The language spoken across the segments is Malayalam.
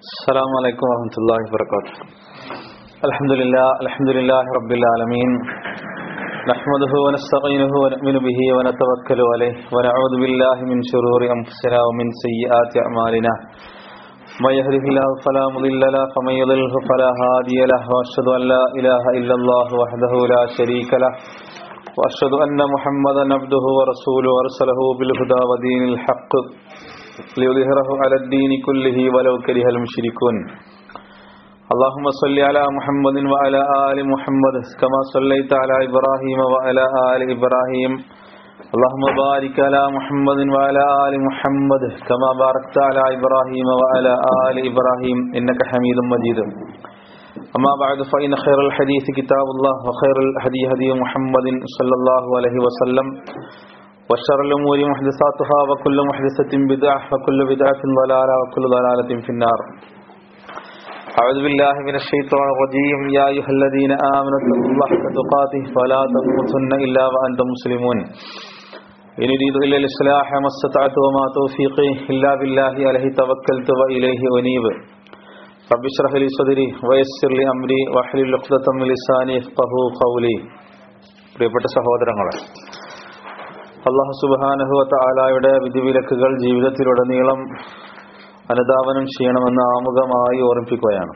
السلام عليكم ورحمة الله وبركاته. الحمد لله رب العالمين، نحمده ونستعينه ونؤمن به ونتوكل عليه ونعوذ بالله من شرور أنفسنا ومن سيئات أعمالنا. من يهده الله فلا مضل له ومن يضلل فلا هادي له، وأشهد أن لا إله إلا الله وحده لا شريك له، وأشهد أن محمدا عبده ورسوله أرسله بالهدى ودين الحق ليظهره على الدين كله ولو كره المشركون. اللهم صل على محمد وعلى آل محمد كما صليت على إبراهيم وعلى آل إبراهيم. اللهم بارك على محمد وعلى آل محمد كما باركت على إبراهيم وعلى آل إبراهيم إنك حميد مجيد. أما بعد فإن خير الحديث كتاب الله وخير الهدي هدي محمد صلى الله عليه وسلم، وشر الأمور محدثاتها وكل محدثة بدعة وكل بدعة ضلالة وكل ضلالة في النار. أعوذ بالله من الشيطان الرجيم. يا أيها الذين آمنوا اتقوا الله حق تقاته ولا تموتن إلا وأنتم مسلمون. إن أريد إلا الإصلاح ما استطعت وما توفيقي إلا بالله عليه توكلت وإليه أنيب. رب اشرح لي صدري ويسر لي أمري واحلل عقدة من لساني يفقهوا قولي. പ്രിയപ്പെട്ട സഹോദരങ്ങളെ, അല്ലാഹു സുബ്ഹാനഹു വ തആലയുടെ വിധിവിലക്കുകൾ ജീവിതത്തിലുടനീളം അനുധാവനം ചെയ്യണമെന്ന് ആമുഖമായി ഓർമ്മിപ്പിക്കുകയാണ്.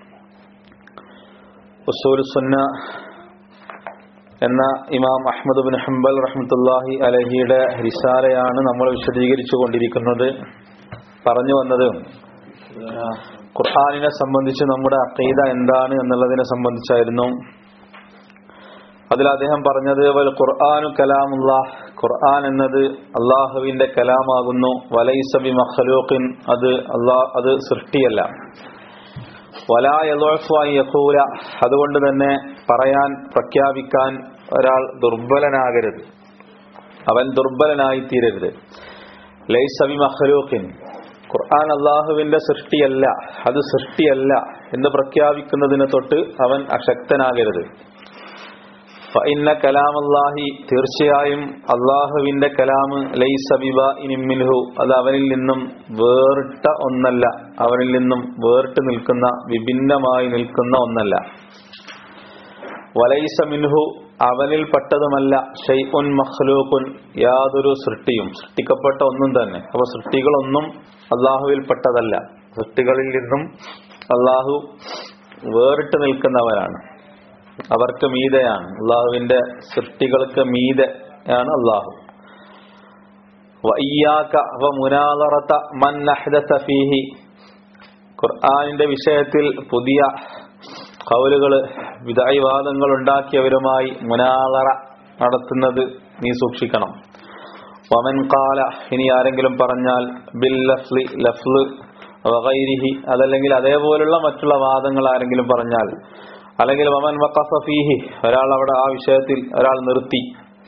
ഉസൂലുസ് സുന്ന എന്ന ഇമാം അഹ്മദ് ബിൻ ഹംബൽ റഹ്മത്തുള്ളാഹി അലൈഹിയുടെ റിസാലയാണ് നമ്മൾ വിശദീകരിച്ചു കൊണ്ടിരിക്കുന്നത്. പറഞ്ഞു വന്നത് ഖുർആനിനെ സംബന്ധിച്ച് നമ്മുടെ അഖീദ എന്താണ് എന്നുള്ളതിനെ സംബന്ധിച്ചായിരുന്നു. അതിൽ അദ്ദേഹം പറഞ്ഞത് വൽ ഖുർആനു കലാമുല്ലാഹ്, ഖുർആൻ എന്നത് അള്ളാഹുവിന്റെ കലാമാകുന്നു. വലൈസ ബിമഖ്ലൂഖിൻ, അത് സൃഷ്ടിയല്ല. വലാ യദഉഫു അൻ യഖൂല, അതുകൊണ്ട് തന്നെ പറയാൻ പ്രഖ്യാപിക്കാൻ ഒരാൾ ദുർബലനാകരുത്, അവൻ ദുർബലനായി തീരരുത്. ലൈസ ബിമഖ്ലൂഖിൻ, ഖുർആൻ അള്ളാഹുവിന്റെ സൃഷ്ടിയല്ല, അത് സൃഷ്ടിയല്ല എന്ന് പ്രഖ്യാപിക്കുന്നതിന് തൊട്ട് അവൻ അശക്തനാകരുത്. ഫഇന്ന കലാമല്ലാഹി, തീർച്ചയായും അള്ളാഹുവിന്റെ കലാമ് ലൈസ ബിബാഇനിൻ മിൻഹു, അത് അവനിൽ നിന്നും വേറിട്ട ഒന്നല്ല, അവനിൽ നിന്നും വേറിട്ട് നിൽക്കുന്ന വിഭിന്നമായി നിൽക്കുന്ന ഒന്നല്ല. വലൈസ മിൻഹു, അവനിൽ പെട്ടതുമല്ല. ഷൈഉൻ മഖ്ലൂഖുൻ, യാതൊരു സൃഷ്ടിയും, സൃഷ്ടിക്കപ്പെട്ട ഒന്നും തന്നെ. അപ്പൊ സൃഷ്ടികളൊന്നും അള്ളാഹുവിൽ പെട്ടതല്ല, സൃഷ്ടികളിൽ നിന്നും അള്ളാഹു വേറിട്ട് നിൽക്കുന്നവരാണ്, അവർക്ക് മീതെയാണ്. അള്ളാഹുവിന്റെ സൃഷ്ടികൾക്ക് മീതെയാണ് അള്ളാഹു. വഇയ്യാക വമുനാദറത മൻ അഹ്ദസ ഫീഹി, ഖുർആനിന്റെ വിഷയത്തിൽ പുതിയ ഖൗലുകള്, വിദഅവാദങ്ങൾ ഉണ്ടാക്കിയവരുമായി മുനാദറ നടത്തുന്നത് നീ സൂക്ഷിക്കണം. വമൻ ഖാല, ഇനി ആരെങ്കിലും പറഞ്ഞാൽ ബിൽ ലഫ്ലി, ലഫ്ല് വഗൈരിഹി, അതല്ലെങ്കിൽ അതേപോലുള്ള മറ്റുള്ള വാദങ്ങൾ ആരെങ്കിലും പറഞ്ഞാൽ, അല്ലെങ്കിൽ വമൻ വഖഫ ഫീഹി, ഒരാൾ അവിടെ ആ വിഷയത്തിൽ ഒരാൾ നിർത്തി,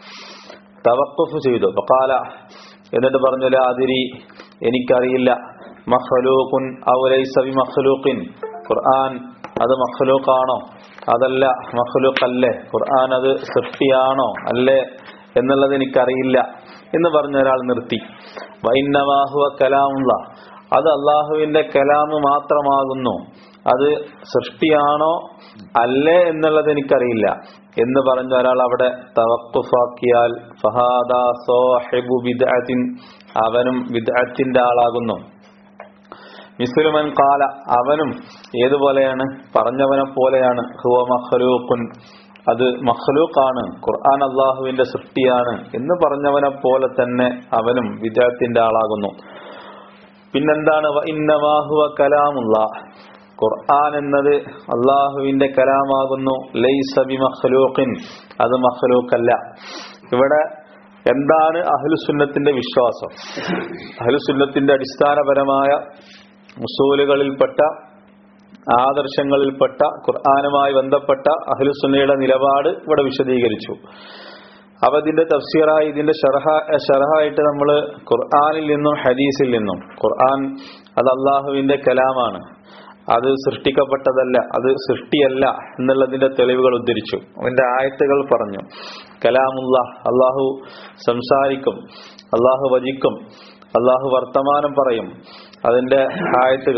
തവഖുഫ് ചെയ്തു. ഫഖാല, എന്നിട്ട് പറഞ്ഞു ലാ അദ്രി, എനിക്കറിയില്ല. മഖ്ലൂഖുൻ ഔ ലൈസ ബിമഖ്ലൂഖിൻ, ഖുർആൻ അത് മഖ്ലൂഖാണോ അതല്ല മഖ്ലൂഖല്ലേ, ഖുർആൻ അത് സൃഷ്ടിയാണോ അല്ലേ എന്നുള്ളത് എനിക്കറിയില്ല എന്ന് പറഞ്ഞ ഒരാൾ നിർത്തി. വഇന്നമാ ഹുവ കലാമുല്ലാഹ്, അത് അള്ളാഹുവിന്റെ കലാമ് മാത്രമാകുന്നു, അത് സൃഷ്ടിയാണോ അല്ലേ എന്നുള്ളത് എനിക്കറിയില്ല എന്ന് പറഞ്ഞ ഒരാൾ അവിടെ തവഖുഫാക്കിയാൽ ഫഹാദാ സാഹിബു ബിദ്അത്തിൻ, അവനും ബിദ്അത്തിന്റെ ആളാകുന്നു. മിസ്ലുമൻ ഖാല, അവനും ഏതുപോലെയാണ്, പറഞ്ഞവനെ പോലെയാണ്. ഹുവ മഖ്ലൂഖുൻ, അത് മഖ്ലൂഖാണ്, ഖുർആൻ അള്ളാഹുവിന്റെ സൃഷ്ടിയാണ് എന്ന് പറഞ്ഞവനെ പോലെ തന്നെ അവനും ബിദ്അത്തിന്റെ ആളാകുന്നു. പിന്നെന്താണ് വഇന്നമാ ഹുവ കലാമുല്ലാഹ്, ഖുർആൻ എന്നത് അള്ളാഹുവിന്റെ കലാമാകുന്നു. ലൈസ ബിമഖ്ലൂഖിൻ, അത് മഖ്ലൂഖല്ല. ഇവിടെ എന്താണ് അഹ്ലുസുന്നത്തിന്റെ വിശ്വാസം? അഹ്ലുസുന്നത്തിന്റെ അടിസ്ഥാനപരമായ ഉസൂലുകളിൽപ്പെട്ട, ആദർശങ്ങളിൽപ്പെട്ട, ഖുർആനുമായി ബന്ധപ്പെട്ട അഹ്ലുസുന്നയുടെ നിലപാട് ഇവിടെ വിശദീകരിച്ചു. അപ്പൊ ഇതിന്റെ തഫ്സീറായി, ഇതിന്റെ ശറഹായിട്ട് നമ്മൾ ഖുർആനിൽ നിന്നും ഹദീസിൽ നിന്നും, ഖുർആൻ അത് അള്ളാഹുവിന്റെ കലാമാണ്, അത് സൃഷ്ടിക്കപ്പെട്ടതല്ല, അത് സൃഷ്ടിയല്ല എന്നുള്ളതിന്റെ തെളിവുകൾ ഉദ്ധരിച്ചു. അതിന്റെ ആയത്തുകൾ പറഞ്ഞു. കലാമുല്ലാഹ്, അള്ളാഹു സംസാരിക്കും, അള്ളാഹു വചിക്കും, അള്ളാഹു വർത്തമാനം പറയും. അതിന്റെ ആയത്തുകൾ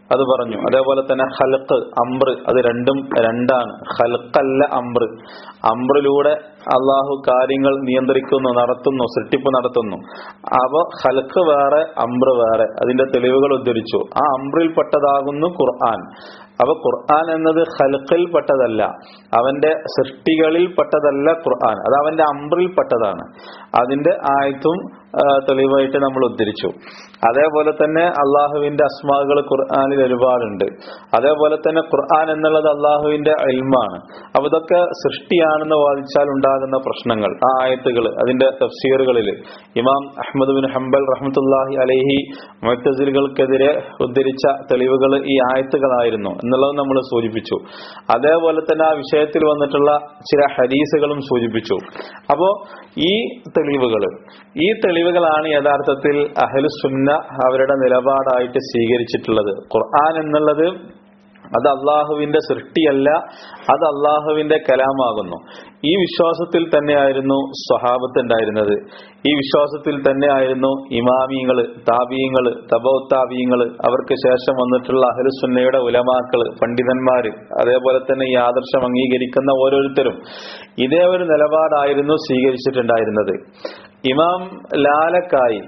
അത് പറഞ്ഞു. അതേപോലെ തന്നെ ഖൽഖ്, അംർ, അത് രണ്ടും രണ്ടാണ്. ഖൽഖല്ല അംർ. അംറിലൂടെ അള്ളാഹു കാര്യങ്ങൾ നിയന്ത്രിക്കുന്നു, നടത്തുന്നു, സൃഷ്ടിപ്പ് നടത്തുന്നു. അപ്പൊ ഖൽഖ് വേറെ, അംർ വേറെ. അതിന്റെ തെളിവുകൾ ഉദ്ധരിച്ചു. ആ അംറിൽ പെട്ടതാകുന്നു ഖുർആൻ. അപ്പൊ ഖുർആൻ എന്നത് ഖൽഖിൽ പെട്ടതല്ല, അവന്റെ സൃഷ്ടികളിൽ പെട്ടതല്ല ഖുർആൻ, അത് അവന്റെ അംറിൽ പെട്ടതാണ്. അതിന്റെ ആയത്തും തെളിവായിട്ട് നമ്മൾ ഉദ്ധരിച്ചു. അതേപോലെ തന്നെ അള്ളാഹുവിന്റെ അസ്മാകൾ ഖുർആനിൽ ഒരുപാടുണ്ട്. അതേപോലെ തന്നെ ഖുർആൻ എന്നുള്ളത് അള്ളാഹുവിന്റെ ഇൽമാണ്. അപ്പൊ ഇതൊക്കെ സൃഷ്ടിയാണെന്ന് വാദിച്ചാൽ ഉണ്ടാകുന്ന പ്രശ്നങ്ങൾ, ആ ആയത്തുകൾ, അതിന്റെ തഫ്സീറുകളിൽ ഇമാം അഹ്മദ് ബിൻ ഹംബൽ റഹ്മത്തുള്ളാഹി അലൈഹി മുഅ്തസിലികൾക്കെതിരെ ഉദ്ധരിച്ച തെളിവുകൾ ഈ ആയത്തുകളായിരുന്നു എന്നുള്ളത് നമ്മൾ സൂചിപ്പിച്ചു. അതേപോലെ തന്നെ ആ വിഷയത്തിൽ വന്നിട്ടുള്ള ചില ഹദീസുകളും സൂചിപ്പിച്ചു. അപ്പോ ഈ തെളിവുകളാണ് യഥാർത്ഥത്തിൽ അഹ്ലുസുന്ന അവരുടെ നിലപാടായിട്ട് സ്വീകരിച്ചിട്ടുള്ളത്. ഖുർആൻ എന്നുള്ളത് അത് അള്ളാഹുവിന്റെ സൃഷ്ടിയല്ല, അത് അള്ളാഹുവിന്റെ കലാമാകുന്നു. ഈ വിശ്വാസത്തിൽ തന്നെയായിരുന്നു സ്വഹാബത്ത് ഉണ്ടായിരുന്നത്. ഈ വിശ്വാസത്തിൽ തന്നെയായിരുന്നു ഇമാമിയങ്ങള്, താബീയങ്ങള്, തബൗ താബീയങ്ങള്, അവർക്ക് ശേഷം വന്നിട്ടുള്ള അഹ്ലുസുന്നയുടെ ഉലമാക്കള്, പണ്ഡിതന്മാര്, അതേപോലെ തന്നെ ഈ ആദർശം അംഗീകരിക്കുന്ന ഓരോരുത്തരും ഇതേ ഒരു നിലപാടായിരുന്നു സ്വീകരിച്ചിട്ടുണ്ടായിരുന്നത്. ഇമാം ലാലക്കായി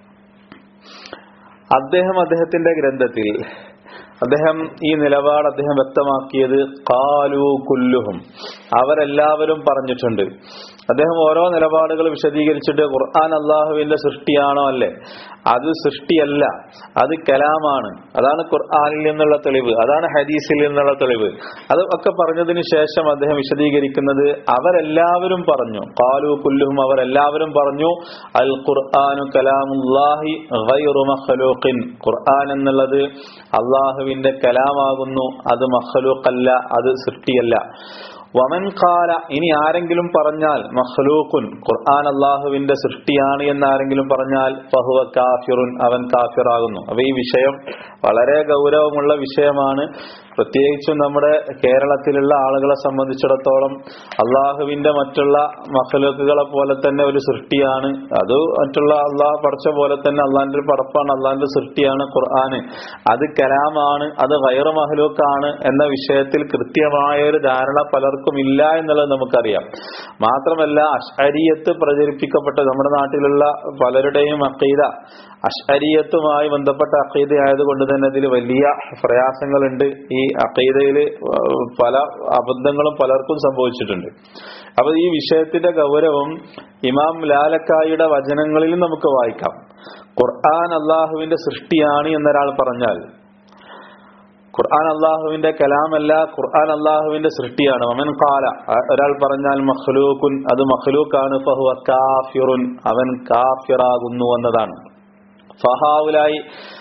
അദ്ദേഹത്തിന്റെ ഗ്രന്ഥത്തിൽ ഈ നിലപാട് അദ്ദേഹം വ്യക്തമാക്കിയത് ഖാലൂ കുല്ലുഹും, അവരെല്ലാവരും പറഞ്ഞിട്ടുണ്ട്. അദ്ദേഹം ഓരോ നിലപാടുകൾ വിശദീകരിച്ചിട്ട് ഖുർആൻ അള്ളാഹുവിന്റെ സൃഷ്ടിയാണോ? അല്ലേ, അത് സൃഷ്ടിയല്ല, അത് കലാമാണ്. അതാണ് ഖുർആനിൽ നിന്നുള്ള തെളിവ്, അതാണ് ഹദീസിൽ നിന്നുള്ള തെളിവ്. അത് ഒക്കെ പറഞ്ഞതിന് ശേഷം അദ്ദേഹം വിശദീകരിക്കുന്നത് അവരെല്ലാവരും പറഞ്ഞു, ഖാലൂ കുല്ലുഹും, അവരെല്ലാവരും പറഞ്ഞു, അൽ ഖുർആനു കലാമുല്ലാഹി ഗൈറു മഖ്ലൂഖിൻ, ഖുർആൻ എന്നുള്ളത് അള്ളാഹുവിന്റെ കലാമാകുന്നു, അത് മഖ്ലൂഖല്ല, അത് സൃഷ്ടിയല്ല. വമൻ ഖാല, ഇനി ആരെങ്കിലും പറഞ്ഞാൽ മഖ്ലൂഖുൻ, ഖുർആൻ അള്ളാഹുവിന്റെ സൃഷ്ടിയാണ് എന്ന് ആരെങ്കിലും പറഞ്ഞാൽ ഫഹുവ കാഫിറുൻ, അവൻ കാഫിറാകുന്നു. അപ്പൊ ഈ വിഷയം വളരെ ഗൗരവമുള്ള വിഷയമാണ്. പ്രത്യേകിച്ചും നമ്മുടെ കേരളത്തിലുള്ള ആളുകളെ സംബന്ധിച്ചിടത്തോളം അള്ളാഹുവിന്റെ മറ്റുള്ള മഖ്ലൂക്കുകളെ പോലെ തന്നെ ഒരു സൃഷ്ടിയാണ്, അത് മറ്റുള്ള അള്ളാഹ് പഠിച്ച പോലെ തന്നെ അള്ളാഹിന്റെ ഒരു പടപ്പാണ്, അള്ളാഹിന്റെ സൃഷ്ടിയാണ് ഖുർആന്, അത് കലാമാണ്, അത് ഗൈറു മഖ്ലൂക്കാണ് എന്ന വിഷയത്തിൽ കൃത്യമായ ഒരു ധാരണ പലർക്കും ഇല്ല എന്നുള്ളത് നമുക്കറിയാം. മാത്രമല്ല അശ്അരിയത്ത് പ്രചരിപ്പിക്കപ്പെട്ട നമ്മുടെ നാട്ടിലുള്ള പലരുടെയും അഖീദ അശ്അരിയത്തുമായി ബന്ധപ്പെട്ട അഖീദ ആയതുകൊണ്ട് തന്നെ അതിൽ വലിയ പ്രയാസങ്ങളുണ്ട്. ഈ അഖീദയിൽ പല അബദ്ധങ്ങളും പലർക്കും സംഭവിച്ചിട്ടുണ്ട്. അപ്പൊ ഈ വിഷയത്തിന്റെ ഗൗരവം ഇമാം ലാലക്കായിയുടെ വചനങ്ങളിൽ നമുക്ക് വായിക്കാം. ഖുർആൻ അള്ളാഹുവിന്റെ സൃഷ്ടിയാണ് എന്നൊരാൾ പറഞ്ഞാൽ, ഖുർആൻ അള്ളാഹുവിന്റെ കലാമല്ല, ഖുർആൻ അള്ളാഹുവിന്റെ സൃഷ്ടിയാണ്. വമൻ ഖാല, ഒരാൾ പറഞ്ഞാൽ മഖ്ലൂഖുൻ, അത് മഖ്ലൂഖാണ്, ഫഹുവ കാഫിറുൻ, അവൻ കാഫിറാകുന്നു എന്നതാണ്. ഫഹാഉലായി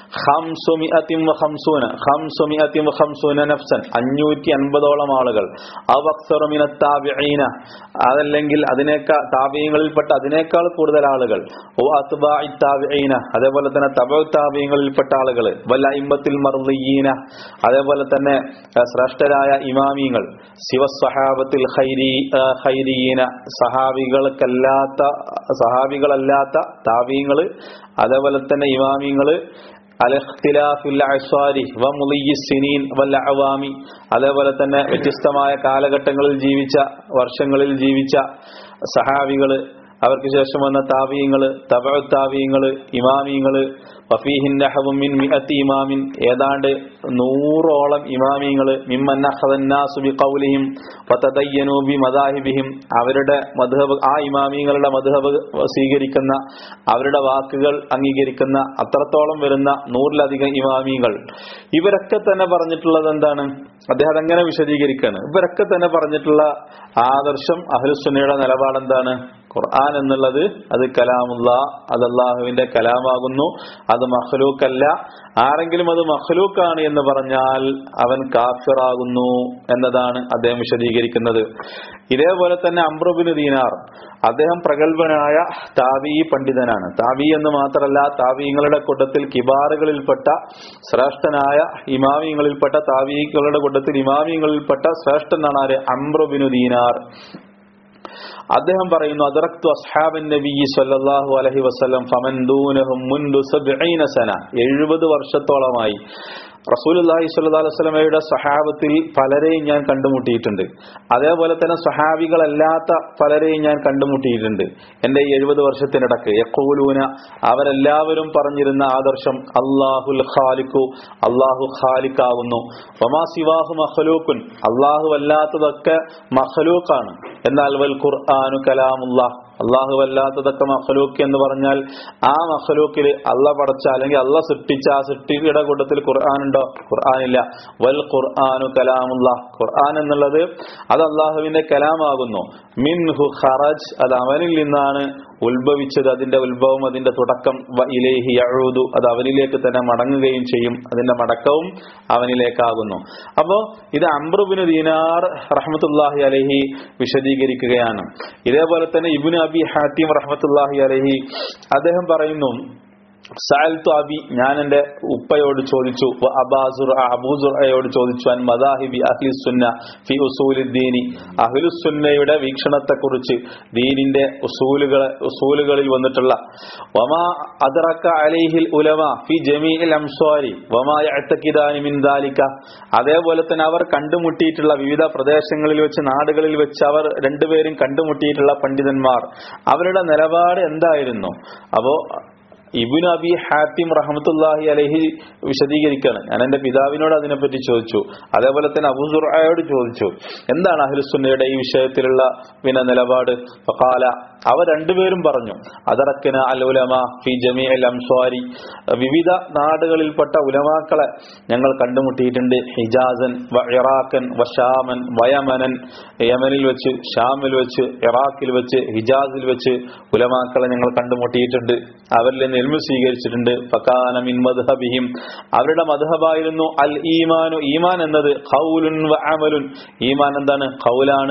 550 നഫ്സൻ, 550ഓളം ആളുകൾ, അവക്സറു മിനത് താബിഈന, അതല്ലെങ്കിൽ അതിനേക്കാൾ താബിഈങ്ങളിൽപ്പെട്ട അതിനേക്കാൾ കൂടുതൽ ആളുകൾ, വഅത്ബാഇ താബിഈന, അതേപോലെ തന്നെ തബഉ താബിഈങ്ങളിൽപ്പെട്ട ആളുകൾ, വലഇമ്മത്തിൽ മർളിയീന, അതേപോലെ തന്നെ ശ്രേഷ്ഠരായ ഇമാമിയങ്ങൾ, സിവസ്സഹാബത്തിൽ ഖൈരിയീന, സഹാബികളല്ലാത്ത താബിഈങ്ങൾ, അതേപോലെ തന്നെ ഇമാമിയങ്ങൾ, അൽ-ഇഖ്തിലാഫുൽ അസ്വാരി വമുളിയ്യിസ് സിനീൻ വൽ അവാമി, അതേപോലെ തന്നെ വ്യത്യസ്തമായ കാലഘട്ടങ്ങളിൽ ജീവിച്ച, വർഷങ്ങളിൽ ജീവിച്ച സഹാബികള്, അവർക്ക് ശേഷം വന്ന താബിഈങ്ങള്, തബഉ താബിഈങ്ങള്, ഇമാമിയങ്ങള്, വഫീഹിൻ നഹവു മിൻ 100 ഇമാമിൻ, ഏതാണ്ട് 100ഓളം ഇമാമിയങ്ങള്, മിമ്മൻ അഖദന്നാസു ബിഖൗലിഹിം വതദയ്യനു ബിമദാഹിബിഹിം, അവരുടെ മദ്ഹബ്, ആ ഇമാമിയങ്ങളുടെ മദ്ഹബ് സ്വീകരിക്കുന്ന, അവരുടെ വാക്കുകൾ അംഗീകരിക്കുന്ന അത്രത്തോളം വരുന്ന 100ലധികം ഇമാമിയങ്ങൾ. ഇവരൊക്കെ തന്നെ പറഞ്ഞിട്ടുള്ളത് എന്താണ്? അദ്ദേഹം അതെങ്ങനെ വിശദീകരിക്കാണ്? ഇവരൊക്കെ തന്നെ പറഞ്ഞിട്ടുള്ള ആദർശം, അഹ്ലുസുന്നയുടെ നിലപാട് എന്താണ്? ഖുർആൻ എന്നുള്ളത് അത് കലാമുല്ലാഹ്, അത് അല്ലാഹുവിന്റെ കലാമാകുന്നു, അത് മഖ്ലൂക്കല്ല. ആരെങ്കിലും അത് മഖ്ലൂക്കാണ് എന്ന് പറഞ്ഞാൽ അവൻ കാഫിറാകുന്നു എന്നതാണ് അദ്ദേഹം വിശദീകരിക്കുന്നത്. ഇതേപോലെ തന്നെ അംർ ഇബ്നു ദീനാർ, അദ്ദേഹം പ്രഗൽഭനായ താബിഈ പണ്ഡിതനാണ്. താബിഈ എന്ന് മാത്രമല്ല, താബിഈങ്ങളുടെ കൂട്ടത്തിൽ കിബാറുകളിൽപ്പെട്ട ശ്രേഷ്ഠനായ ഇമാമിയങ്ങളിൽപ്പെട്ട, താബിഈകളുടെ കൂട്ടത്തിൽ ഇമാമിയങ്ങളിൽപ്പെട്ട ശ്രേഷ്ഠനാണ് ആര്? അംർ ഇബ്നു ദീനാർ. അദ്ദേഹം പറയുന്നു, അദ്റക്തു അസ്ഹാബൻ നബി സല്ലല്ലാഹു അലൈഹി വസല്ലം ഫമൻ ദൂനഹും മുൻദു 70 സന, 70 വർഷത്തോളമായി റസൂലുള്ളാഹി സ്വല്ലല്ലാഹു അലൈഹി വസല്ലമയുടെ സ്വഹാബത്തിൽ പലരെയും ഞാൻ കണ്ടുമുട്ടിയിട്ടുണ്ട്. അതേപോലെ തന്നെ സ്വഹാബികളല്ലാത്ത പലരെയും ഞാൻ കണ്ടുമുട്ടിയിട്ടുണ്ട് എന്റെ ഈ 70 വർഷത്തിനിടക്ക്. യഖൂലൂന, അവരെല്ലാവരും പറഞ്ഞിരുന്ന ആദർശം അല്ലാഹുൽ ഖാലിഖു, അല്ലാഹു ഖാലിഖാകുന്നു, വമാ സിവാഹു മഖ്ലൂഖുൻ, അല്ലാഹു അല്ലാത്തതൊക്കെ മഖ്ലൂഖാണ്. എന്നാൽ വൽ ഖുർആനു കലാമുല്ലാഹ്, അള്ളാഹു അല്ലാത്തതൊക്കെ മഖ്ലൂഖ് എന്ന് പറഞ്ഞാൽ ആ മഖ്ലൂഖിൽ അള്ളാഹ് പടച്ച അല്ലെങ്കിൽ അള്ളാഹ് സൃഷ്ടിച്ച ആ സൃഷ്ടിയുടെ കൂട്ടത്തിൽ ഖുർആൻ ഉണ്ടോ? ഖുർആനില്ല. വൽ ഖുർആനു കലാമുല്ലാഹ്, ഖുർആൻ എന്നുള്ളത് അത് അള്ളാഹുവിന്റെ കലാമാകുന്നു. മിൻഹു ഖറജ്, അത് അവനിൽ നിന്നാണ് ഉത്ഭവിച്ചത്, അതിന്റെ ഉത്ഭവം, അതിന്റെ തുടക്കം. വ ഇലൈഹി യഊദു, അത് അവനിലേക്ക് തന്നെ മടങ്ങുകയും ചെയ്യും, അതിന്റെ മടക്കവും അവനിലേക്കാകുന്നു. അപ്പോ ഇത് അംർ ഇബ്നു ദീനാർ റഹ്മത്തുള്ളാഹി അലൈഹി വിശദീകരിക്കുകയാണ്. ഇതേപോലെ തന്നെ ഇബ്നു അബി ഹാത്തിം റഹ്മത്തുള്ളാഹി അലൈഹി അദ്ദേഹം പറയുന്നു, സഅൽതു അബി, ഞാൻ എന്റെ ഉപ്പയോട് ചോദിച്ചു, അബൂ സുർഅയോട് ചോദിച്ചു, അൻ മദാഹിബി അഹ്ലി സുന്ന ഫി ഉസൂലിദ്ദീനി, അഹ്ലു സുന്നയുടെ വീക്ഷണത്തെക്കുറിച്ച്, ദീനിന്റെ ഉസൂലുകളിൽ വന്നിട്ടുള്ള, വമാ അദ്റക അലൈഹിൽ ഉലമാ ഫി ജമീഇൽ അംസ്വാരി വമാ യഅ്തഖിദാനി മിൻ ദാലിക, അതേപോലെ തന്നെ അവർ കണ്ടുമുട്ടിയിട്ടുള്ള വിവിധ പ്രദേശങ്ങളിൽ വെച്ച്, നാടുകളിൽ വെച്ച് അവർ രണ്ടുപേരും കണ്ടുമുട്ടിയിട്ടുള്ള പണ്ഡിതന്മാർ, അവരുടെ നിലപാട് എന്തായിരുന്നു? അപ്പോ ഇബ്നു അബി ഹാത്തിം റഹ്മത്തുള്ളാഹി അലൈഹി വിശദീകരിക്കുകയാണ്. ഞാൻ എന്റെ പിതാവിനോട് അതിനെപ്പറ്റി ചോദിച്ചു, അതേപോലെ തന്നെ അബൂ സുർഅയോട് ചോദിച്ചു, എന്താണ് അഹ്ലുസുന്നയുടെ ഈ വിഷയത്തിലുള്ള നിലപാട്? ഫഖാല, അവർ രണ്ടുപേരും പറഞ്ഞു, അദറക്ന അൽ ഉലമാ ഫി ജമീഇൽ അംസ്വാരി, വിവിധ നാടുകളിൽപ്പെട്ട ഉലമാക്കളെ ഞങ്ങൾ കണ്ടുമുട്ടിയിട്ടുണ്ട്. ഹിജാസൻ വ ഇറാഖൻ വ ഷാമൻ വ യമനൻ, യമനിൽ വെച്ച്, ഷാമിൽ വെച്ച്, ഇറാഖിൽ വെച്ച്, ഹിജാസിൽ വെച്ച് ഉലമാക്കളെ ഞങ്ങൾ കണ്ടുമുട്ടിയിട്ടുണ്ട്, അവരിൽ നിന്ന് ഇൽമു സ്വീകരിച്ചിട്ടുണ്ട്. ഫകാന മിൻ മദ്ഹബിഹിം, അവരുടെ മദ്ഹബായിരുന്നു അൽ ഈമാനു, ഈമാൻ എന്നത് ഖൗലുൻ വ അമലുൻ, ഈമാൻ എന്താണ്? ഖൗലാണ്,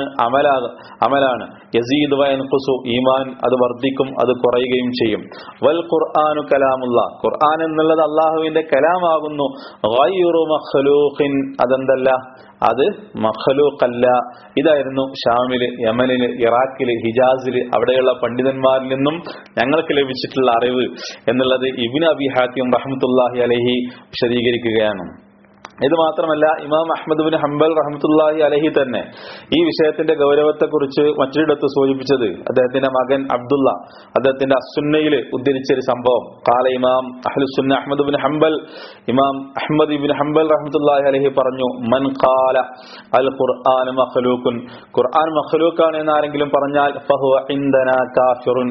അമലാണ്. യസീദു വ യൻഖുസു, ഈമാൻ അത് വർദ്ധിക്കും, അത് കുറയുകയും ചെയ്യും. വൽ ഖുർആനു കലാമുല്ലാഹ്, ഖുർആൻ എന്നുള്ളത് അല്ലാഹുവിന്റെ കലാമാകുന്നു. ഗൈറു മഖ്ലൂഖിൻ, അതെന്തല്ല, അത് മഖ്ലൂഖല്ല. ഇതായിരുന്നു ഷാമില്, യമനില്, ഇറാഖില്, ഹിജാസില് അവിടെയുള്ള പണ്ഡിതന്മാരിൽ നിന്നും ഞങ്ങൾക്ക് ലഭിച്ചിട്ടുള്ള അറിവ് എന്നുള്ളത് ഇബ്നു അബി ഹാത്തിം റഹ്മത്തുള്ളാഹി അലൈഹി വിശദീകരിക്കുകയാണ്. ഇത് മാത്രമല്ല, ഇമാം അഹ്മദ് ബിൻ ഹംബൽ റഹ്മത്തുള്ളാഹി അലൈഹി തന്നെ ഈ വിഷയത്തിന്റെ ഗൗരവത്തെക്കുറിച്ച് മറ്റൊരിടത്ത് സൂചിപ്പിച്ചത് അദ്ദേഹത്തിന്റെ മകൻ അബ്ദുള്ള അദ്ദേഹത്തിന്റെ അസ്സുന്നയിൽ ഉദ്ധരിച്ചൊരു സംഭവം. ഖാല ഇമാം അഹ്ലുസുന്ന അഹ്മദ് ബിൻ ഹംബൽ, ഇമാം അഹ്മദ് ഇബ്നു ഹംബൽ റഹ്മത്തുള്ളാഹി അലൈഹി പറഞ്ഞു, മൻ ഖാല അൽ ഖുർആൻ മഖ്ലൂഖുൻ, ഖുർആൻ മഖ്ലൂഖാണ് എന്ന് ആരെങ്കിലും പറഞ്ഞാൽ ഫഹുവ ഇൻദനാ കാഫിറുൻ,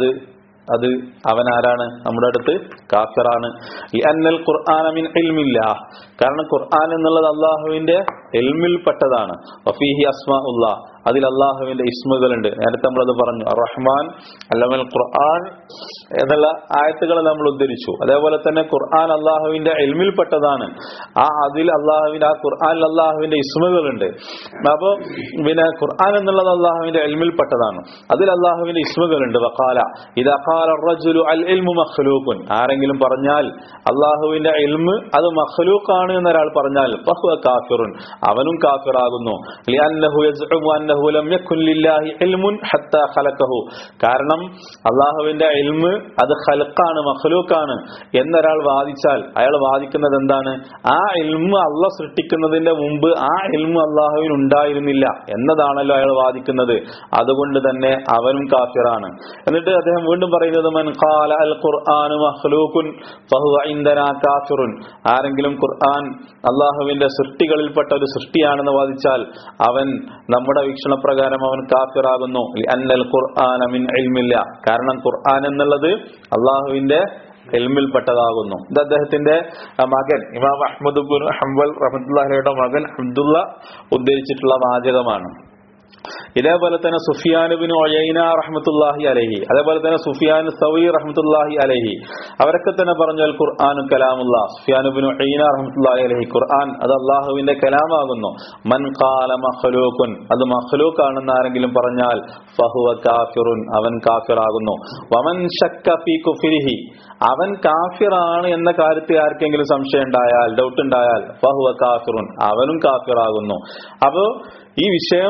അത് അവൻ ആരാണ്? നമ്മുടെ അടുത്ത് കാഫിറാണ്. ലിഅന്നൽ ഖുർആന മിൻ ഇൽമില്ലാഹ്, കാരണം ഖുർആൻ എന്നുള്ളത് അല്ലാഹുവിന്റെ ഇൽമിൽപ്പെട്ടതാണ്. വഫീഹി അസ്മാഉല്ലാഹ്, അതിൽ അല്ലാഹുവിന്റെ ഇസ്മുകളുണ്ട്. നേരത്തെ നമ്മളത് പറഞ്ഞു, അർ-റഹ്മാൻ അല്ലമൽ ഖുർആൻ എന്നുള്ള ആയത്തുകൾ നമ്മൾ ഉദ്ധരിച്ചു. അതേപോലെ തന്നെ ഖുർആൻ അല്ലാഹുവിന്റെ ഇൽമിൽപ്പെട്ടതാണ്. അതിൽ അല്ലാഹുവിന്റെ, ആ ഖുർആനിൽ അല്ലാഹുവിന്റെ ഇസ്മുകളുണ്ട്. അപ്പോ പിന്നെ ഖുർആൻ എന്നുള്ളത് അല്ലാഹുവിന്റെ ഇൽമിൽപ്പെട്ടതാണ്, അതിൽ അല്ലാഹുവിന്റെ ഇസ്മുകളുണ്ട്. വഖാല ഇദാ ഖാല അർ-റജുലു അൽ ഇൽമു മഖ്ലൂഖുൻ, ആരെങ്കിലും പറഞ്ഞാൽ അല്ലാഹുവിന്റെ ഇൽമ് അത് മഖ്ലൂഖാണ് എന്നൊരാൾ പറഞ്ഞാൽ ഫഹുവ കാഫിറുൻ, അവനും കാഫിറാകുന്നു. ലിഅന്നഹു യസ്ഉമു അന്നഹു ലം യകുൻ ലില്ലാഹി ഇൽമുൻ ഹത്താ ഖലഖഹു, കാരണം അല്ലാഹുവിന്റെ ഇൽമ് അത് ഖൽഖാണ്, മഖ്ലൂഖാണ് എന്നൊരാൾ വാദിച്ചാൽ അയാൾ വാദിക്കുന്നത് എന്താണ്? ആ ഇൽമ് അല്ലാഹ് സൃഷ്ടിക്കുന്നതിന്റെ മുമ്പ് ആ ഇൽമ് അല്ലാഹുവിന് ഉണ്ടായിരുന്നില്ല എന്നതാണല്ലോ അയാൾ വാദിക്കുന്നത്. അതുകൊണ്ട് തന്നെ അവനും കാഫിറാണ്. എന്നിട്ട് അദ്ദേഹം വീണ്ടും പറയുന്നത്, മൻ ഖാല അൽ ഖുർആനു മഖ്ലൂഖുൻ ഫഹുവ ഇൻദനാ കാഫിറുൻ, ആരെങ്കിലും ഖുർആൻ അല്ലാഹുവിന്റെ സൃഷ്ടികളിൽപ്പെട്ട ഒരു സൃഷ്ടിയാണെന്ന് വാദിച്ചാൽ അവൻ നമ്മുടെ വീക്ഷണപ്രകാരം അവൻ കാഫിറാകുന്നു. ലിഅന്നൽ ഖുർആന മിൻ ഇൽമില്ലാ, കാരണം ഖുർആൻ എന്നുള്ളത് അല്ലാഹുവിന്റെ ഇൽമിൽപ്പെട്ടതാകുന്നു. ഇത് അദ്ദേഹത്തിന്റെ മകൻ ഇമാം അഹ്മദ് ഇബ്നു ഹംബൽ റഹ്മത്തുള്ളാഹിയുടെ മകൻ അബ്ദുള്ള ഉദ്ധരിച്ചിട്ടുള്ള വാചകമാണ്. ഇതേപോലെ തന്നെ സുഫിയാൻ ഇബ്നു ഉയൈന റഹ്മത്തുള്ളാഹി അലൈഹി, അതേപോലെ തന്നെ സുഫിയാൻ സൗരി റഹ്മത്തുള്ളാഹി അലൈഹി, അവരൊക്കെ തന്നെ പറഞ്ഞാൽ ഖുർആൻ കലാമുല്ലാഹ്. സുഫിയാൻ ഇബ്നു ഉയൈന റഹ്മത്തുള്ളാഹി അലൈഹി, ഖുർആൻ അത് അല്ലാഹുവിന്റെ കലാമാകുന്നു. മൻ ഖാല മഖ്ലൂഖുൻ, അത് മഖ്ലൂഖാണെന്ന് ആരെങ്കിലും പറഞ്ഞാൽ ഫഹുവ കാഫിറുൻ, അവൻ കാഫിറാകുന്നു. വമൻ ശക്ക ഫീ കുഫ്രിഹി, അവൻ കാഫിറാണ് എന്ന കാര്യത്തിൽ ആർക്കെങ്കിലും സംശയം ഉണ്ടായാൽ, ഡൗട്ട് ഉണ്ടായാൽ ഫഹുവ കാഫിറുൻ, അവനും കാഫിറാകുന്നു. അപ്പോ ഈ വിഷയം ഇത്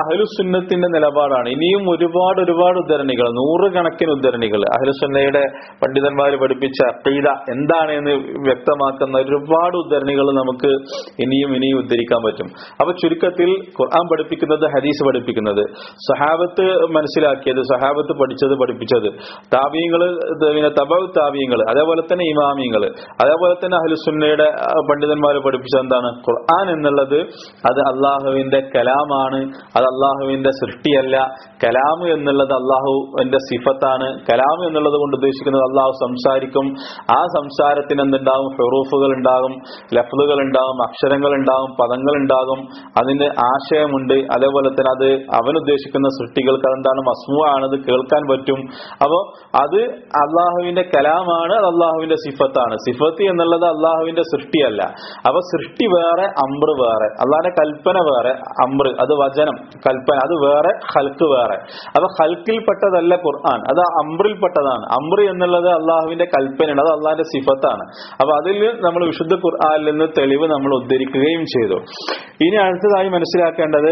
അഹ്ലുസുന്നത്തിന്റെ നിലപാടാണ്. ഇനിയും ഒരുപാട് ഉദ്ധരണികൾ, നൂറുകണക്കിന് ഉദ്ധരണികൾ അഹ്ലുസുന്നയുടെ പണ്ഡിതന്മാർ പഠിപ്പിച്ച അഖീദ എന്താണ് എന്ന് വ്യക്തമാക്കുന്ന ഒരുപാട് ഉദ്ധരണികൾ നമുക്ക് ഇനിയും ഉദ്ധരിക്കാൻ പറ്റും. അപ്പൊ ചുരുക്കത്തിൽ ഖുർആൻ പഠിപ്പിക്കുന്നത്, ഹദീസ് പഠിപ്പിക്കുന്നത്, സഹാബത്ത് മനസ്സിലാക്കിയത്, സഹാബത്ത് പഠിപ്പിച്ചത്, താബീങ്ങള്, പിന്നെ തബഉ താബീങ്ങൾ, അതേപോലെ തന്നെ ഇമാമിങ്ങൾ, അതേപോലെ തന്നെ അഹ്ലുസുന്നയുടെ പണ്ഡിതന്മാർ പഠിപ്പിച്ചത് എന്താണ്? ഖുർആൻ എന്നുള്ളത് അത് അള്ളാഹുവിന്റെ കലാമാണ്, അത് അള്ളാഹുവിന്റെ സൃഷ്ടിയല്ല. കലാം എന്നുള്ളത് അള്ളാഹുവിന്റെ സിഫത്താണ്. കലാം എന്നുള്ളത് കൊണ്ട് ഉദ്ദേശിക്കുന്നത് അള്ളാഹു സംസാരിക്കും. ആ സംസാരത്തിന് എന്തുണ്ടാകും? ഹുറൂഫുകൾ ഉണ്ടാകും, ലഫ്ളുകൾ ഉണ്ടാകും, അക്ഷരങ്ങൾ ഉണ്ടാകും, പദങ്ങൾ ഉണ്ടാകും, അതിന് ആശയമുണ്ട്. അതേപോലെ തന്നെ അത് അവനുദ്ദേശിക്കുന്ന സൃഷ്ടികൾക്ക് അതെന്താണ്? മസ്മൂ ആണ്, അത് കേൾക്കാൻ പറ്റും. അപ്പോ അത് അള്ളാഹുവിന്റെ കലാമാണ്, അത് അള്ളാഹുവിന്റെ സിഫത്താണ്. സിഫത്ത് എന്നുള്ളത് അള്ളാഹുവിന്റെ സൃഷ്ടിയല്ല. അപ്പൊ സൃഷ്ടി വേറെ, അമ്ര വേറെ. അള്ളാഹിന്റെ കൽപ്പന വേറെ, അമ്ര അത് വചനം, കൽപ്പന അത് വേറെ, ഖൽഖ് വേറെ. അപ്പൊ ഖൽഖിൽപ്പെട്ടതല്ല ഖുർആൻ, അത് അമ്രിൽപ്പെട്ടതാണ്. അമ്ര എന്നുള്ളത് അള്ളാഹുവിന്റെ കൽപ്പനയാണ്, അത് അള്ളാഹിന്റെ സിഫത്താണ്. അപ്പൊ അതിൽ നമ്മൾ വിശുദ്ധ ഖുർആനിൽ നിന്ന് തെളിവ് നമ്മൾ ഉദ്ധരിക്കുകയും ചെയ്തു. ഇനി അടുത്തതായി മനസ്സിലാക്കേണ്ടത്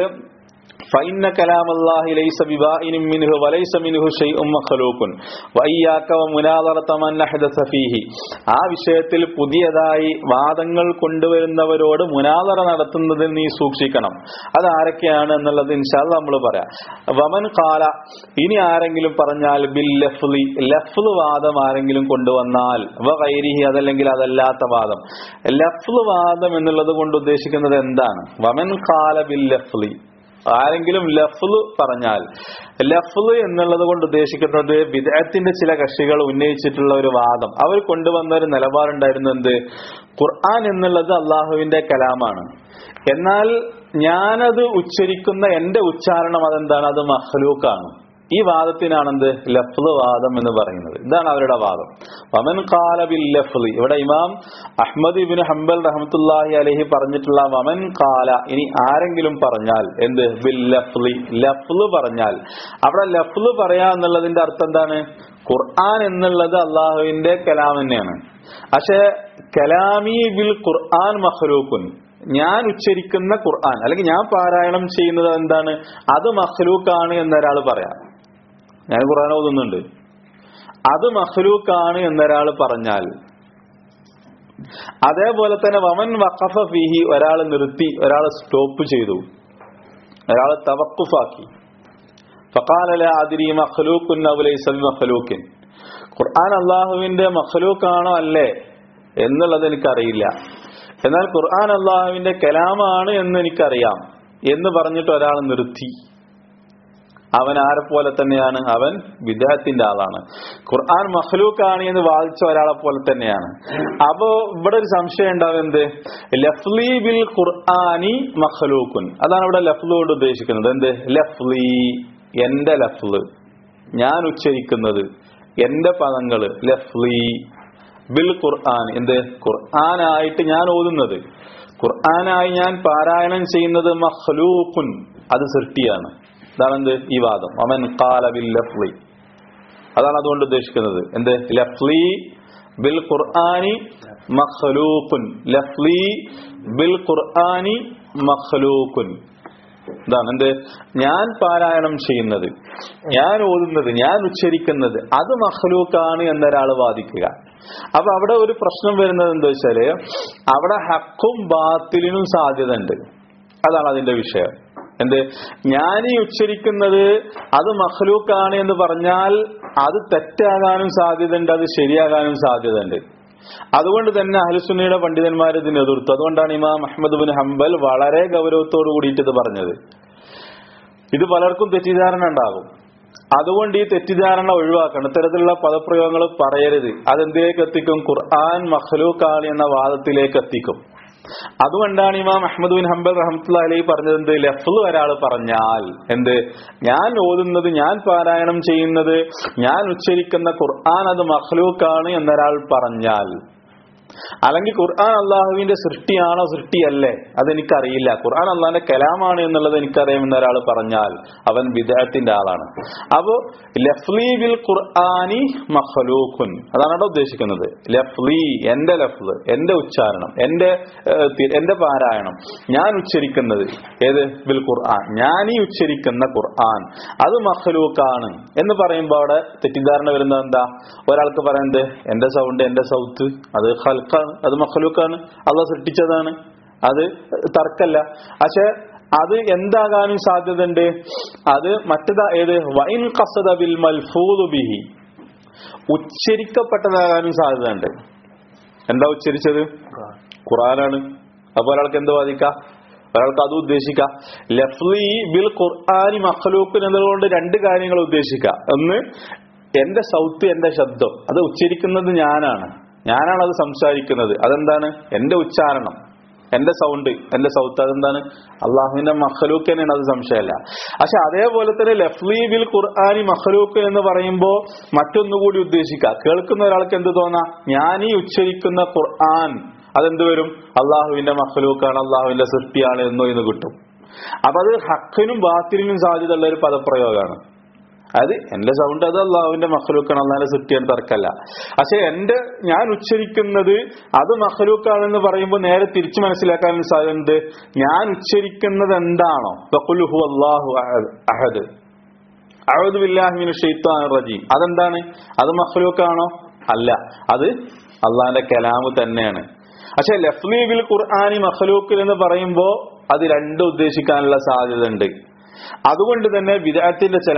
فإن كلام الله ليس ببائن منه وليس منه شيء مخلوق وإياك ومناظرة من أحدث فيه. ആ വിഷയത്തിൽ പുതിയതായി വാദങ്ങൾ കൊണ്ടുവരുന്നവരോട് മുനാദറ നടത്തുന്നതിൽ നീ സൂക്ഷിക്കണം. അത് ആരൊക്കെയാണ് എന്നുള്ളത് ഇൻഷാ അല്ലാഹ് നമ്മൾ പറയാം. വമൻ ഖാല, ഇനി ആരെങ്കിലും പറഞ്ഞാൽ ബിൽ ലഫ്ളി, ലഫ്ള് വാദം ആരെങ്കിലും കൊണ്ടുവന്നാൽ, വഗൈരിഹി അതല്ലെങ്കിൽ അതല്ലാത്ത വാദം. ലഫ്ള് വാദം എന്നുള്ളത് കൊണ്ട് ഉദ്ദേശിക്കുന്നത് എന്താണ്? വമൻ ഖാല ബിൽ ലഫ്ളി, ആരെങ്കിലും ലഫ്ള് പറഞ്ഞാൽ, ലഫ്ള് എന്നുള്ളത് കൊണ്ട് ഉദ്ദേശിക്കുന്നത് ബിദ്അത്തിന്റെ ചില കക്ഷികൾ ഉന്നയിച്ചിട്ടുള്ള ഒരു വാദം. അവർ കൊണ്ടുവന്ന ഒരു നിലപാടുണ്ടായിരുന്നു. എന്ത്? ഖുർആൻ എന്നുള്ളത് അള്ളാഹുവിന്റെ കലാമാണ്, എന്നാൽ ഞാനത് ഉച്ചരിക്കുന്ന എന്റെ ഉച്ചാരണം അതെന്താണ്? അത് മഖ്ലൂഖാണ്. ഈ വാദത്തിനാണെന്ത്? ലഫ്ള് വാദം എന്ന് പറയുന്നത്. ഇതാണ് അവരുടെ വാദം. വമൻ ഖാല ബിൽ ലഫ്ളി, ഇവിടെ ഇമാം അഹ്മദ് ഇബ്നു ഹംബൽ റഹ്മത്തുള്ളാഹി അലൈഹി പറഞ്ഞിട്ടുള്ള വമൻ ഖാല, ഇനി ആരെങ്കിലും പറഞ്ഞാൽ എന്ത്? ബിൽ ലഫ്ളി, ലഫ്ള് പറഞ്ഞാൽ. അവിടെ ലഫ്ള് പറയാ എന്നുള്ളതിന്റെ അർത്ഥം എന്താണ്? ഖുർആൻ എന്നുള്ളത് അള്ളാഹുവിന്റെ കലാം തന്നെയാണ്, പക്ഷെ കലാമി ബിൽ ഖുർആൻ മഖ്ലൂഖുൻ, ഞാൻ ഉച്ചരിക്കുന്ന ഖുർആൻ അല്ലെങ്കിൽ ഞാൻ പാരായണം ചെയ്യുന്നത് എന്താണ്? അത് മഖ്ലൂഖാണ് എന്നൊരാൾ പറയാം. ഞാൻ ഖുർആൻ ഓതുന്നുണ്ട്, അത് മഖ്ലൂഖാണ് എന്നൊരാൾ പറഞ്ഞാൽ, അതേപോലെ തന്നെ വമൻ വഖഫ ഫീഹി, ഒരാൾ നിർത്തി, ഒരാൾ സ്റ്റോപ്പ് ചെയ്തു, ഒരാൾ തവഖുഫാക്കി, ഫഖാല ലാ അദ്രി മഖ്ലൂഖുൻ ഔ ലൈസ ബിമഖ്ലൂഖിൻ, ഖുർആൻ അല്ലാഹുവിന്റെ മഖ്ലൂഖാണോ അല്ലേ എന്നുള്ളത് എനിക്കറിയില്ല, എന്നാൽ ഖുർആൻ അല്ലാഹുവിന്റെ കലാമാണ് എന്ന് എനിക്കറിയാം എന്ന് പറഞ്ഞിട്ട് ഒരാൾ നിർത്തി, അവൻ ആരെ പോലെ തന്നെയാണ്? അവൻ ബിദ്അത്തിന്റെ ആളാണ്. ഖുർആൻ മഖ്ലൂഖാണ് എന്ന് വാദിച്ച ഒരാളെ പോലെ തന്നെയാണ്. അപ്പോ ഇവിടെ ഒരു സംശയം ഉണ്ടാവും. എന്ത്? ലഫ്ളി ബിൽ ഖുർആനി മഖ്ലൂഖുൻ, അതാണ് ഇവിടെ ലഫ്ള് കൊണ്ട് ഉദ്ദേശിക്കുന്നത്. എന്ത്? ലഫ്ളി, എന്റെ ലഫ്ള്, ഞാൻ ഉച്ചരിക്കുന്നത്, എന്റെ പദങ്ങള്. ലഫ്ളി ബിൽ ഖുർആൻ, എന്ത്? ഖുർആനായിട്ട് ഞാൻ ഓതുന്നത്, ഖുർആനായി ഞാൻ പാരായണം ചെയ്യുന്നത് മഖ്ലൂഖുൻ, അത് സൃഷ്ടിയാണ്. ഇതാണെന്ത്? ഈ വാദം. വമൻ ഖാല ബിൽ ലഫ്ളി, അതാണ് അതുകൊണ്ട് ഉദ്ദേശിക്കുന്നത്. എന്ത്? ലഫ്ളി ബിൽ ഖുർആനി മഖ്ലൂഖുൻ, ലഫ്ളി ബിൽ ഖുർആനി മഖ്ലൂഖുൻ, ഇതാണ് എന്ത്? ഞാൻ പാരായണം ചെയ്യുന്നത്, ഞാൻ ഓതുന്നത്, ഞാൻ ഉച്ചരിക്കുന്നത് അത് മഖ്ലൂഖാണ് എന്നൊരാൾ വാദിക്കുക. അപ്പൊ അവിടെ ഒരു പ്രശ്നം വരുന്നത് എന്താ വെച്ചാല്, അവിടെ ഹക്കും ബാത്തിലിനും സാധ്യത ഉണ്ട്. അതാണ് അതിന്റെ വിഷയം. എന്ത്? ഞാൻ ഈ ഉച്ചരിക്കുന്നത് അത് മഖ്ലൂഖാണ് എന്ന് പറഞ്ഞാൽ അത് തെറ്റാകാനും സാധ്യതയുണ്ട്, അത് ശരിയാകാനും സാധ്യതയുണ്ട്. അതുകൊണ്ട് തന്നെ അഹ്ലുസുന്നയുടെ പണ്ഡിതന്മാർ ഇതിനെ എതിർത്തു. അതുകൊണ്ടാണ് ഇമാം അഹ്മദ് ഇബ്നു ഹംബൽ വളരെ ഗൗരവത്തോട് കൂടിയിട്ട് ഇത് പറഞ്ഞത്. ഇത് പലർക്കും തെറ്റിദ്ധാരണ ഉണ്ടാകും. അതുകൊണ്ട് ഈ തെറ്റിദ്ധാരണ ഒഴിവാക്കണം. ഇത്തരത്തിലുള്ള പദപ്രയോഗങ്ങൾ പറയരുത്. അതെന്തിലേക്ക് എത്തിക്കും? ഖുർആൻ മഖ്ലൂഖാണ് എന്ന വാദത്തിലേക്ക് എത്തിക്കും. അതുകൊണ്ടാണ് ഇമാം അഹ്മദ് ബിൻ ഹംബൽ റഹ്മത്തുള്ളാഹി അലൈഹി പറഞ്ഞത് എന്ത്? ലഫ്ള് ഒരാൾ പറഞ്ഞാൽ, എന്ത്? ഞാൻ ഓതുന്നത്, ഞാൻ പാരായണം ചെയ്യുന്നത്, ഞാൻ ഉച്ചരിക്കുന്ന ഖുർആൻ അത് മഖ്ലൂഖാണ് എന്നൊരാൾ പറഞ്ഞാൽ, അല്ലെങ്കിൽ ഖുർആൻ അള്ളാഹുവിന്റെ സൃഷ്ടിയാണോ സൃഷ്ടിയല്ലേ അതെനിക്കറിയില്ല, ഖുർആൻ അള്ളാഹിന്റെ കലാമാണ് എന്നുള്ളത് എനിക്കറിയാമെന്ന ഒരാൾ പറഞ്ഞാൽ അവൻ ബിദ്അത്തിന്റെ ആളാണ്. അപ്പോ ലഫ്ലി ബിൽ ഖുർആനി മഖ്ലൂഖുൻ, അതാണ് അവിടെ ഉദ്ദേശിക്കുന്നത്. ലഫ്ലി, എന്റെ ലഫ്ല്, എന്റെ ഉച്ചാരണം, എന്റെ പാരായണം, ഞാൻ ഉച്ചരിക്കുന്നത് ഏത് ബിൽ ഖുർആൻ, ഞാൻ ഈ ഉച്ചരിക്കുന്ന ഖുർആൻ അത് മഖ്ലൂഖാണ് എന്ന് പറയുമ്പോൾ അവിടെ തെറ്റിദ്ധാരണ വരുന്നത് എന്താ? ഒരാൾക്ക് പറയുന്നത് എന്റെ സൗണ്ട്, എന്റെ സൗത്ത് അത് ഖൽഖാണ്, അത് മഖ്ലൂഖാണ്, അള്ളാഹ് സൃഷ്ടിച്ചതാണ്, അത് തർക്കല്ല. പക്ഷെ അത് എന്താകാനും സാധ്യതയുണ്ട്? അത് മറ്റേതാ ഏത് വൈൻ ഖസദ ബിൽ മൽഫൂദ് ബിഹി, ഉച്ചരിക്കപ്പെട്ടതാകാനും സാധ്യതയുണ്ട്. എന്താ ഉച്ചരിച്ചത്? ഖുർആനാണ്. അപ്പൊ ഒരാൾക്ക് എന്ത് വാദിക്കാം? ഒരാൾക്ക് അത് ഉദ്ദേശിക്കാം. ലഫ്ലി ബിൽ ഖുർആനി മഖ്ലൂഖുൻ എന്നതുകൊണ്ട് രണ്ട് കാര്യങ്ങൾ ഉദ്ദേശിക്കാം. ഒന്ന്, എന്റെ സൗത്ത്, എന്റെ ശബ്ദം അത് ഉച്ചരിക്കുന്നത് ഞാനാണ് അത് സംസാരിക്കുന്നത്, അതെന്താണ്? എന്റെ ഉച്ചാരണം, എന്റെ സൗണ്ട്, എന്റെ സൗത്ത് അതെന്താണ്? അള്ളാഹുവിന്റെ മഖ്ലൂഖ് തന്നെയാണ്, അത് സംശയമല്ല. പക്ഷെ അതേപോലെ തന്നെ ലഫ്ലി ബിൽ ഖുർആനി മഖ്ലൂഖ് എന്ന് പറയുമ്പോൾ മറ്റൊന്നുകൂടി ഉദ്ദേശിക്കാം. കേൾക്കുന്ന ഒരാൾക്ക് എന്ത് തോന്നാം? ഞാൻ ഈ ഉച്ചരിക്കുന്ന ഖുർആൻ അതെന്ത് വരും? അള്ളാഹുവിന്റെ മഖ്ലൂഖാണ്, അള്ളാഹുവിന്റെ സൃഷ്ടിയാണ് എന്ന് കിട്ടും. അപ്പൊ അത് ഹക്കിനും ബാത്തിലിനും സാധ്യതയുള്ള ഒരു പദപ്രയോഗമാണ്. അത് എന്റെ സൗണ്ട് അത് അള്ളാഹുവിന്റെ മഖ്ലൂഖാണ്, അള്ളാഹിന്റെ സൃഷ്ടിയാണ്, തർക്കല്ല. പക്ഷെ ഞാൻ ഉച്ചരിക്കുന്നത് അത് മഖ്ലൂഖാണെന്ന് പറയുമ്പോൾ നേരെ തിരിച്ചു മനസ്സിലാക്കാൻ സാധ്യത, ഞാൻ ഉച്ചരിക്കുന്നത് എന്താണോ, ഖുൽ ഹുവല്ലാഹു അഹദ്, അഊദു ബില്ലാഹി മിനശ് ശൈത്വാനിർ റജീം, അതെന്താണ്? അത് മഖ്ലൂഖാണോ? അല്ല, അത് അള്ളാഹിന്റെ കലാമ് തന്നെയാണ്. പക്ഷെ ലഫ്ലി ബിൽ ഖുർആനി മഖ്ലൂഖ് എന്ന് പറയുമ്പോൾ അത് രണ്ടും ഉദ്ദേശിക്കാനുള്ള സാധ്യത ഉണ്ട്. അതുകൊണ്ട് തന്നെ ബിദ്അത്തിന്റെ ചില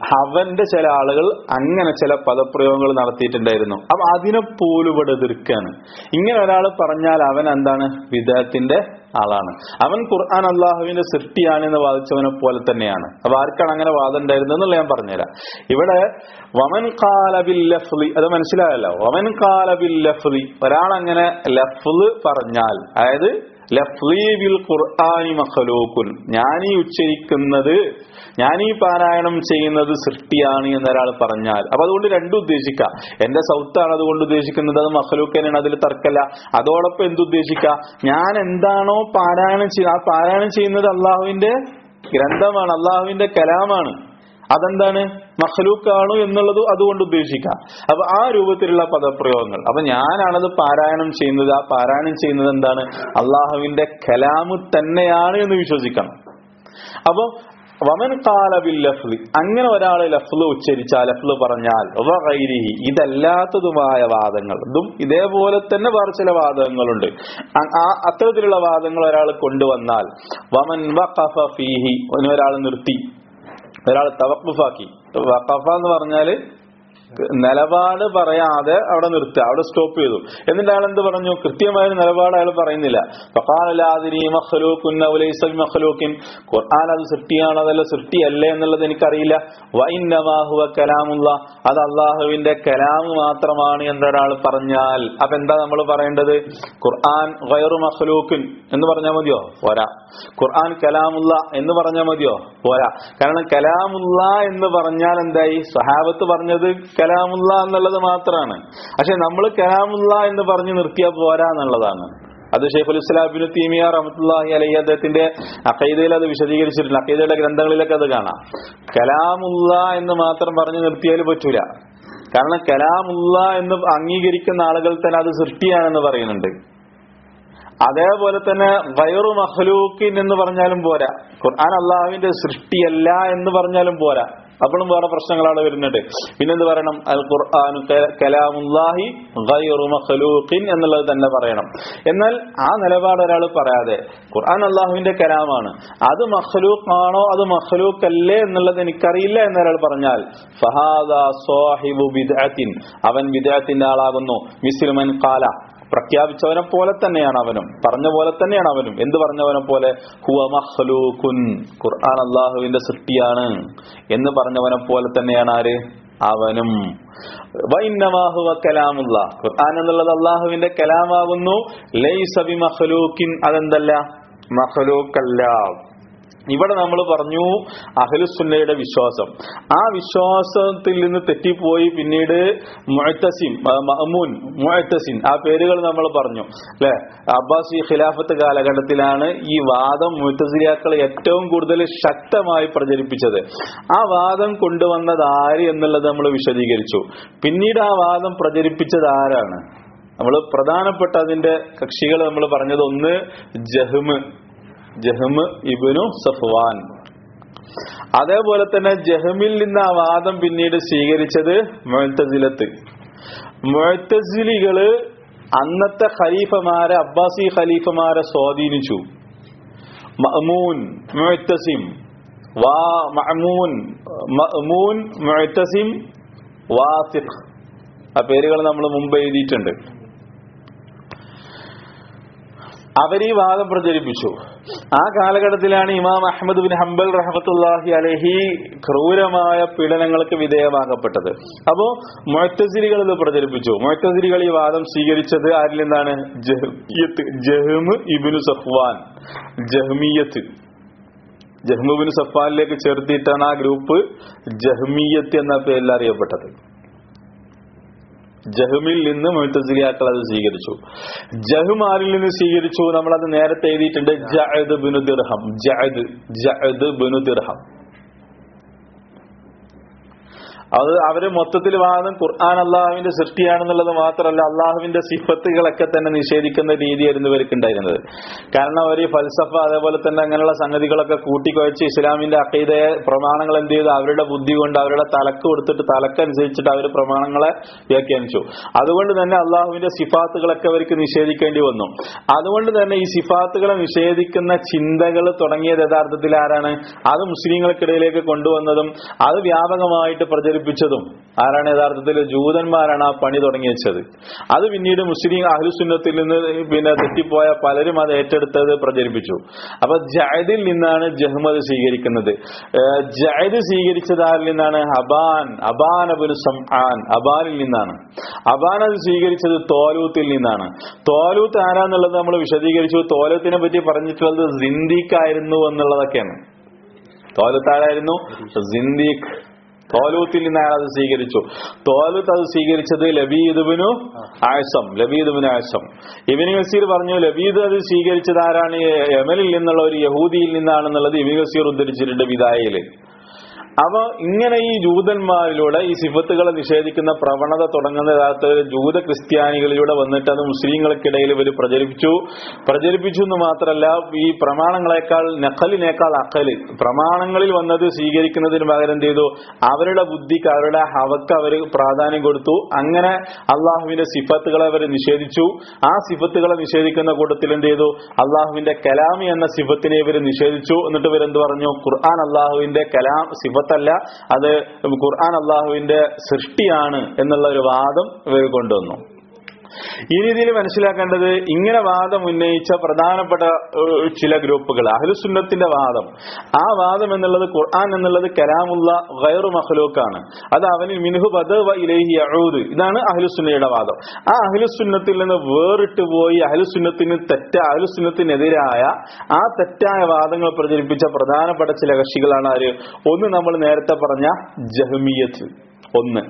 ആളുകൾ അങ്ങനെ ചില പദപ്രയോഗങ്ങൾ നടത്തിയിട്ടുണ്ടായിരുന്നു. അപ്പൊ അതിനെ പോലും ഇവിടെ എതിർക്കാണ്. ഇങ്ങനെ ഒരാൾ പറഞ്ഞാൽ അവൻ എന്താണ്? ബിദ്അത്തിന്റെ ആളാണ്. അവൻ ഖുർആൻ അള്ളാഹുവിന്റെ സൃഷ്ടിയാണ് എന്ന് വാദിച്ചവനെ പോലെ തന്നെയാണ്. അപ്പൊ ആർക്കാണ് അങ്ങനെ വാദം ഉണ്ടായിരുന്നത് എന്നുള്ള ഞാൻ പറഞ്ഞുതരാം. ഇവിടെ വമൻ ഖാല ബിൽ ലഫ്ളി, അത് മനസ്സിലായല്ലോ. വമൻ ഖാല ബിൽ ലഫ്ളി, ഒരാൾ അങ്ങനെ ലഫ്ള് പറഞ്ഞാൽ, അതായത് ലഫ്ലി ബിൽ ഖുർആനി മഖ്ലൂഖുൻ, ഞാനീ ഉച്ചരിക്കുന്നത്, ഞാനീ പാരായണം ചെയ്യുന്നത് സൃഷ്ടിയാണ് എന്നൊരാൾ പറഞ്ഞാൽ, അപ്പൊ അതുകൊണ്ട് രണ്ടും ഉദ്ദേശിക്കാം. എന്റെ സൗത്താണ് അതുകൊണ്ട് ഉദ്ദേശിക്കുന്നത്, അത് മഖ്ലൂഖ് തന്നെയാണ്, അതിൽ തർക്കല്ല. അതോടൊപ്പം എന്തുദ്ദേശിക്കാം? ഞാൻ എന്താണോ പാരായണം ചെയ്യുന്നത്, ആ പാരായണം ചെയ്യുന്നത് അള്ളാഹുവിന്റെ ഗ്രന്ഥമാണ്, അള്ളാഹുവിന്റെ കലാമാണ്, അതെന്താണ്? മഖ്ലൂഖാണ് എന്നുള്ളത് അതുകൊണ്ട് ഉദ്ദേശിക്കാം. അപ്പൊ ആ രൂപത്തിലുള്ള പദപ്രയോഗങ്ങൾ. അപ്പൊ ഞാനാണത് പാരായണം ചെയ്യുന്നത്, ആ പാരായണം ചെയ്യുന്നത് എന്താണ്? അള്ളാഹുവിന്റെ കലാമ് തന്നെയാണ് എന്ന് വിശ്വസിക്കണം. അപ്പൊ വമൻ ഖാല ബിൽ ലഫ്ളി, അങ്ങനെ ഒരാൾ ലഫ്ള് ഉച്ചരിച്ചാൽ, ലഫ്ള് പറഞ്ഞാൽ, വഗൈരിഹി, ഇതല്ലാത്തതുമായ വാദങ്ങൾ, ഇതും ഇതേപോലെ തന്നെ വേറെ ചില വാദങ്ങളുണ്ട്. അത്തരത്തിലുള്ള വാദങ്ങൾ ഒരാൾ കൊണ്ടുവന്നാൽ, വമൻ വഖഫ ഫീഹി, ഒരാൾ നിർത്തി, ഒരാൾ തവഖുഫാക്കി. വഖഫ എന്ന് പറഞ്ഞാല് നിലപാട് പറയാതെ അവിടെ നിർത്തുക, അവിടെ സ്റ്റോപ്പ് ചെയ്തു. എന്നിട്ട് അയാൾ എന്ത് പറഞ്ഞു? കൃത്യമായ നിലപാട് അയാൾ പറയുന്നില്ല. ഖുർആൻ അത് സൃഷ്ടിയാണോ അതല്ല സൃഷ്ടിയല്ലേ എന്നുള്ളത് എനിക്കറിയില്ല. വഇന്നമാ ഹുവ കലാമുല്ലാ, അത് അള്ളാഹുവിന്റെ കലാമ് മാത്രമാണ് എന്നൊരാൾ പറഞ്ഞാൽ, അപ്പൊ എന്താ നമ്മൾ പറയേണ്ടത്? ഖുർആൻ ഗൈറു മഖ്ലൂഖിൻ എന്ന് പറഞ്ഞാൽ മതിയോ? പോരാ. ഖുർആൻ കലാമുല്ല എന്ന് പറഞ്ഞാൽ മതിയോ? പോരാ. കാരണം കലാമുല്ല എന്ന് പറഞ്ഞാൽ എന്തായി? സ്വഹാബത്ത് പറഞ്ഞത് കലാമുല്ല എന്നുള്ളത് മാത്രമാണ്. പക്ഷെ നമ്മൾ കലാമുല്ല എന്ന് പറഞ്ഞ് നിർത്തിയാൽ പോരാ എന്നുള്ളതാണ്. അത് ശൈഖുൽ ഇസ്ലാം ഇബ്നു തൈമിയ്യ റഹ്മത്തുള്ളാഹി അലൈഹി അദ്ദേഹത്തിന്റെ അഖീദയിൽ അത് വിശദീകരിച്ചിട്ടുണ്ട്. അഖീദയുടെ ഗ്രന്ഥങ്ങളിലൊക്കെ അത് കാണാം. കലാമുല്ല എന്ന് മാത്രം പറഞ്ഞു നിർത്തിയാൽ പറ്റൂല. കാരണം കലാമുല്ല എന്ന് അംഗീകരിക്കുന്ന ആളുകൾ തന്നെ അത് സൃഷ്ടിയാണെന്ന് പറയുന്നുണ്ട്. അതേപോലെ തന്നെ ഗൈറു മഖ്ലൂഖിൻ എന്ന് പറഞ്ഞാലും പോരാ. ഖുർആൻ അള്ളാഹുവിന്റെ സൃഷ്ടിയല്ല എന്ന് പറഞ്ഞാലും പോരാ. അപ്പോഴും വേറെ പ്രശ്നങ്ങളാണ് വരുന്നുണ്ട്. പിന്നെന്ത് പറയണം? അൽ ഖുർആൻ കലാമുല്ലാഹി ഗൈറു മഖ്ലൂഖിൻ എന്നുള്ളത് തന്നെ പറയണം. എന്നാൽ ആ നിലപാട് ഒരാൾ പറയാതെ ഖുർആൻ അള്ളാഹുവിന്റെ കലാമാണ്, അത് മഖ്ലൂഖാണോ അത് മഖ്ലൂഖ് അല്ലേ എന്നുള്ളത് എനിക്കറിയില്ല എന്നൊരാൾ പറഞ്ഞാൽ, ഫഹാദാ സാഹിബു ബിദ്അത്തിൻ, അവൻ ബിദ്അത്തിന്റെ ആളാകുന്നു. മിസ്ലു മൻ ഖാല, പ്രഖ്യാപിച്ചവനെ പോലെ തന്നെയാണ് അവനും, പറഞ്ഞ പോലെ തന്നെയാണ് അവനും. എന്ത് പറഞ്ഞവനെ പോലെ? ഹുവ മഖ്ലൂഖുൻ, ഖുർആൻ അല്ലാഹുവിന്റെ സൃഷ്ടിയാണ് എന്ന് പറഞ്ഞവനെ പോലെ തന്നെയാണ് ആര്? അവനും. വഇന്നമാ ഹുവ കലാമുല്ലാ, ഖുർആൻ എന്നുള്ളത് അല്ലാഹുവിന്റെ കലാമാകുന്നു. ലൈസ ബിമഖ്ലൂഖിൻ, അതെന്തല്ല? മഖ്ലൂഖല്ല. ഇവിടെ നമ്മൾ പറഞ്ഞു അഹ്ലുസുന്നയുടെ വിശ്വാസം. ആ വിശ്വാസത്തിൽ നിന്ന് തെറ്റിപ്പോയി പിന്നീട് മുഅ്തസിം, മഅ്മൂൻ, മുഅ്തസിം ആ പേരുകൾ നമ്മൾ പറഞ്ഞു അല്ലെ. അബ്ബാസി ഖിലാഫത്ത് കാലഘട്ടത്തിലാണ് ഈ വാദം മുഅ്തസിലിയാക്കൾ ഏറ്റവും കൂടുതൽ ശക്തമായി പ്രചരിപ്പിച്ചത്. ആ വാദം കൊണ്ടുവന്നത് ആര് എന്നുള്ളത് നമ്മൾ വിശദീകരിച്ചു. പിന്നീട് ആ വാദം പ്രചരിപ്പിച്ചത് ആരാണ്? നമ്മൾ പ്രധാനപ്പെട്ട അതിന്റെ കക്ഷികൾ നമ്മൾ പറഞ്ഞത് ഒന്ന് ജഹ്മ് ഇബ്നു സഫ്വാൻ. അതേപോലെ തന്നെ ജഹ്മിൽ നിന്ന് ആ വാദം പിന്നീട് സ്വീകരിച്ചത് മുഅ്തസിലത്ത്. മുഅ്തസിലികള് അന്നത്തെ ഖലീഫമാരെ, അബ്ബാസി ഖലീഫമാരെ സ്വാധീനിച്ചു. മഅ്മൂൻ, മുഅ്തസിം, മഅ്മൂൻ, മുഅ്തസിം, വാസിഖ്, ആ പേരുകൾ നമ്മൾ മുമ്പ് എഴുതിയിട്ടുണ്ട്. അവർ ഈ വാദം പ്രചരിപ്പിച്ചു. ആ കാലഘട്ടത്തിലാണ് ഇമാം അഹ്മദ് ബിൻ ഹംബൽ റഹ്മത്തുള്ളാഹി അലൈഹി ക്രൂരമായ പീഡനങ്ങൾക്ക് വിധേയമാകപ്പെട്ടത്. അപ്പോ മുഅ്തസിലികൾ ഇത് പ്രചരിപ്പിച്ചു. മുഅ്തസിലികൾ ഈ വാദം സ്വീകരിച്ചത് ആരിൽ നിന്നാണ്? ജഹ്മ് ഇബ്നു സഫ്വാൻ, ജഹ്മിയത്ത്. ജഹ്മ് ഇബ്നു സഫ്വാനിലേക്ക് ചേർത്തിയിട്ടാണ് ആ ഗ്രൂപ്പ് ജഹ്മിയത്ത് എന്ന പേരിൽ അറിയപ്പെട്ടത്. ജഹ്മിൽ നിന്ന് മുഅ്തസിലിയാക്കൾ അത് സ്വീകരിച്ചു. ജഹ്മ് ആരിൽ നിന്ന് സ്വീകരിച്ചു? നമ്മളത് നേരത്തെ എഴുതിയിട്ടുണ്ട്. ജഅദ് ബിനു ദിർഹം. അത് അവര് മൊത്തത്തിൽ വാദം ഖുർആൻ അള്ളാഹുവിന്റെ സൃഷ്ടിയാണെന്നുള്ളത് മാത്രമല്ല, അള്ളാഹുവിന്റെ സിഫത്തുകളൊക്കെ തന്നെ നിഷേധിക്കുന്ന രീതിയായിരുന്നു ഇവർക്ക് ഉണ്ടായിരുന്നത്. കാരണം അവർ ഫൽസഫ അതേപോലെ തന്നെ അങ്ങനെയുള്ള സംഗതികളൊക്കെ കൂട്ടിക്കുഴച്ച് ഇസ്ലാമിന്റെ അഖീദയെ പ്രമാണങ്ങൾ എന്ത് ചെയ്തു? അവരുടെ ബുദ്ധി കൊണ്ട് അവരുടെ തലക്ക് കൊടുത്തിട്ട് തലക്കനുസരിച്ചിട്ട് അവർ പ്രമാണങ്ങളെ വ്യാഖ്യാനിച്ചു. അതുകൊണ്ട് തന്നെ അള്ളാഹുവിന്റെ സിഫാത്തുകളൊക്കെ അവർക്ക് നിഷേധിക്കേണ്ടി വന്നു. അതുകൊണ്ട് തന്നെ ഈ സിഫാത്തുകളെ നിഷേധിക്കുന്ന ചിന്തകൾ തുടങ്ങിയത് യഥാർത്ഥത്തിൽ ആരാണ്? അത് മുസ്ലിങ്ങൾക്കിടയിലേക്ക് കൊണ്ടുവന്നതും അത് വ്യാപകമായിട്ട് പ്രചരിപ്പിച്ചതും ആരാണ്? യഥാർത്ഥത്തിൽ ജൂതന്മാരാണ് ആ പണി തുടങ്ങി വെച്ചത്. അത് പിന്നീട് മുസ്ലിം അഹ്ലുസുന്നത്തിൽ നിന്ന് പിന്നെ തെറ്റിപ്പോയ പലരും അത് ഏറ്റെടുത്തത് പ്രചരിപ്പിച്ചു. അപ്പൊ ജഅദിൽ നിന്നാണ് ജഹ്മദ് സ്വീകരിക്കുന്നത്. ജഅദ് സ്വീകരിച്ചത് ആരിൽ നിന്നാണ്? അബാൻ ഇബ്നു സംആൻ, അബാനിൽ നിന്നാണ്. അബാൻ അത് സ്വീകരിച്ചത് തോലൂത്തിൽ നിന്നാണ്. തോലൂത്ത് ആരാന്നുള്ളത് നമ്മൾ വിശദീകരിച്ചു. തോലൂത്തിനെ പറ്റി പറഞ്ഞിട്ടുള്ളത് സിന്ദീഖായിരുന്നു എന്നുള്ളതൊക്കെയാണ്. തോലൂത്ത് ആരായിരുന്നു? സിന്ദീഖ്. തോലൂത്തിൽ നിന്ന് അയാൾ അത് സ്വീകരിച്ചു. തോലൂത്ത് അത് സ്വീകരിച്ചത് ലബീദ് ഇബ്നു ആസം. ഇബ്നു കസീർ പറഞ്ഞു ലബീദ് അത് സ്വീകരിച്ചത് ആരാണ്? യമനിൽ നിന്നുള്ള ഒരു യഹൂദിയിൽ നിന്നാണെന്നുള്ളത് ഇബ്നു കസീർ ഉദ്ധരിച്ചിട്ടുണ്ട് വിദായയില്. അപ്പൊ ഇങ്ങനെ ഈ ജൂതന്മാരിലൂടെ ഈ സിഫത്തുകളെ നിഷേധിക്കുന്ന പ്രവണത തുടങ്ങുന്ന യഥാർത്ഥ ജൂത ക്രിസ്ത്യാനികളിലൂടെ വന്നിട്ട് അത് മുസ്ലിങ്ങൾക്കിടയിൽ ഇവർ പ്രചരിപ്പിച്ചു എന്ന് മാത്രമല്ല, ഈ പ്രമാണങ്ങളെക്കാൾ നഖലിനേക്കാൾ അഖല്, പ്രമാണങ്ങളിൽ വന്നത് സ്വീകരിക്കുന്നതിന് പകരം എന്ത് ചെയ്തു? അവരുടെ ബുദ്ധിക്ക്, അവരുടെ ഹവക്ക് അവർ പ്രാധാന്യം കൊടുത്തു. അങ്ങനെ അള്ളാഹുവിന്റെ സിഫത്തുകളെ അവർ നിഷേധിച്ചു. ആ സിഫത്തുകളെ നിഷേധിക്കുന്ന കൂട്ടത്തിൽ എന്ത് ചെയ്തു? അള്ളാഹുവിന്റെ കലാമി എന്ന സിഫത്തിനെ ഇവർ നിഷേധിച്ചു. എന്നിട്ട് ഇവരെന്ത് പറഞ്ഞു? ഖുർആൻ അള്ളാഹുവിന്റെ കലാം സിഫത്തല്ല, അത് ഖുർആൻ അള്ളാഹുവിന്റെ സൃഷ്ടിയാണ് എന്നുള്ള ഒരു വാദം ഇവർ കൊണ്ടുവന്നു. ഈ രീതിയിൽ മനസ്സിലാക്കേണ്ടത്, ഇങ്ങനെ വാദം ഉന്നയിച്ച പ്രധാനപ്പെട്ട ചില ഗ്രൂപ്പുകൾ അഹ്ലുസുന്നത്തിന്റെ വാദം, ആ വാദം എന്നുള്ളത് ഖുർആൻ എന്നുള്ളത് കലാമുള്ള ഗൈറു മഖ്ലൂഖാണ്, അത് അവനിൽ മിൻഹു ബദ വ ഇലൈഹി യഊദ്, ഇതാണ് അഹ്ലുസുന്നയുടെ വാദം. ആ അഹ്ലുസുന്നത്തിൽ നിന്ന് വേറിട്ട് പോയി അഹ്ലുസുന്നത്തിനെതിരായ ആ തെറ്റായ വാദങ്ങൾ പ്രചരിപ്പിച്ച പ്രധാനപ്പെട്ട ചില കക്ഷികളാണ് ആര്? ഒന്ന് നമ്മൾ നേരത്തെ പറഞ്ഞ ജഹ്മിയത്ത്, ഒന്ന്.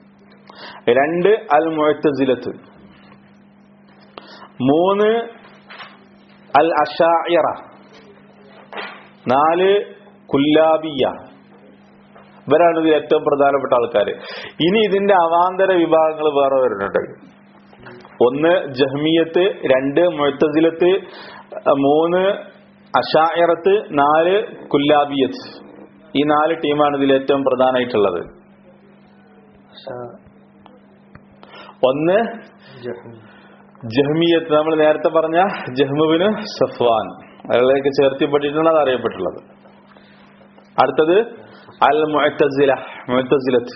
രണ്ട് അൽ മുഅ്തസിലത്ത്, മൂന്ന് അൽ അശാഇറ, നാല് കുല്ലാബിയ. ഇവരാണ് ഇതിൽ ഏറ്റവും പ്രധാനപ്പെട്ട ആൾക്കാർ. ഇനി ഇതിന്റെ അവാന്തര വിഭാഗങ്ങൾ വേറെ വരുന്നുണ്ട്. ഒന്ന് ജഹ്മിയത്ത്, രണ്ട് മുഅ്തസിലത്ത്, മൂന്ന് അശാഇറത്ത്, നാല് കുല്ലാബിയത്ത്. ഈ നാല് ടീമാണ് ഇതിൽ ഏറ്റവും പ്രധാനമായിട്ടുള്ളത്. ഒന്ന് ജഹ്മിയത്ത്, നമ്മൾ നേരത്തെ പറഞ്ഞ ജഹ്മ് ഇബ്നു സഫ്വാൻ, അയാളിലേക്ക് ചേർത്തിപ്പെട്ടിട്ടുള്ളത് അറിയപ്പെട്ടുള്ളത്. അടുത്തത് അൽ മുഅ്തസിലത്ത്.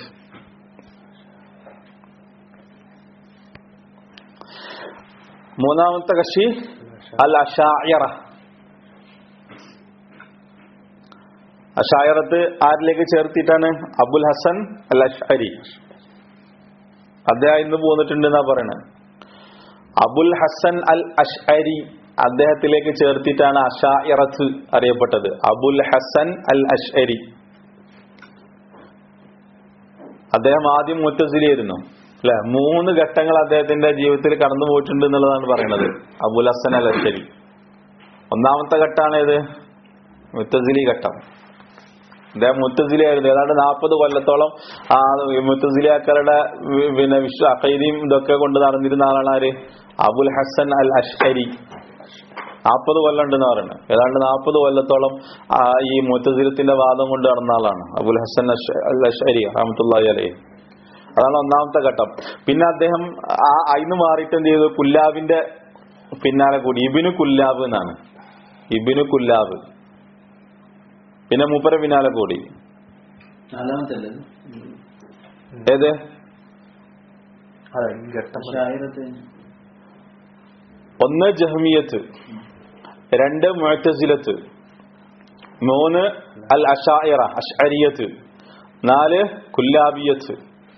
മൂന്നാമത്തെ കക്ഷി അൽ അശാഇറ. അശാഇറത്ത് ആരിലേക്ക് ചേർത്തിട്ടാണ്? അബുൽ ഹസൻ അൽ അശ്അരി. അദ്ദേഹം ഇന്ന് പോന്നിട്ടുണ്ട് എന്നാ പറയണത്. അബുൽ ഹസൻ അൽ അശ്അരി അദ്ദേഹത്തിലേക്ക് ചേർത്തിട്ടാണ് അശാഇറത്ത് അറിയപ്പെട്ടത്. അബുൽ ഹസൻ അൽ അശ്അരി. അദ്ദേഹം ആദ്യം മുഅ്തസിലിയായിരുന്നു അല്ലെ. 3 ഘട്ടങ്ങൾ അദ്ദേഹത്തിന്റെ ജീവിതത്തിൽ കടന്നു പോയിട്ടുണ്ട് എന്നുള്ളതാണ് പറയുന്നത് അബുൽ ഹസൻ അൽ അശ്അരി. ഒന്നാമത്തെ ഘട്ടമാണ് ഏത്? മുഅ്തസിലി ഘട്ടം. അദ്ദേഹം മുഅ്തസിലിയായിരുന്നു. ഏതാണ്ട് 40 കൊല്ലത്തോളം ആ മുഅ്തസിലിയാക്കളുടെ പിന്നെ അഖീദയും ഇതൊക്കെ കൊണ്ട് നടന്നിരുന്ന ആളാണ് ആര്? അബുൽ ഹസൻ അൽ അശ്അരി. 40 കൊല്ലം ഉണ്ടെന്ന് പറയുന്നത്. ഏതാണ്ട് 40 കൊല്ലത്തോളം ഈ മുഅ്തസിലത്തിന്റെ വാദം കൊണ്ട് നടന്ന ആളാണ് അബുൽ ഹസൻ അൽ അശ്അരി റഹ്മത്തുള്ളാഹി അലൈഹി. അതാണ് ഒന്നാമത്തെ ഘട്ടം. പിന്നെ അദ്ദേഹം അതിന് മാറിയിട്ട് എന്ത് ചെയ്തു? കുല്ലാബിന്റെ പിന്നാലെ കൂടി. ഇബ്നു കുല്ലാബ് എന്നാണ്, ഇബ്നു കുല്ലാബ്. പിന്നെ മൂപ്പരെ പിന്നാലെ കൂടി. ഏത്? 1 ജഹ്മിയത്ത്, 2 മുഅ്തസിലത്ത്, 3 അൽ അശാഇറ അശ്അരിയത്ത്, 4 കുല്ലാബിയത്ത്.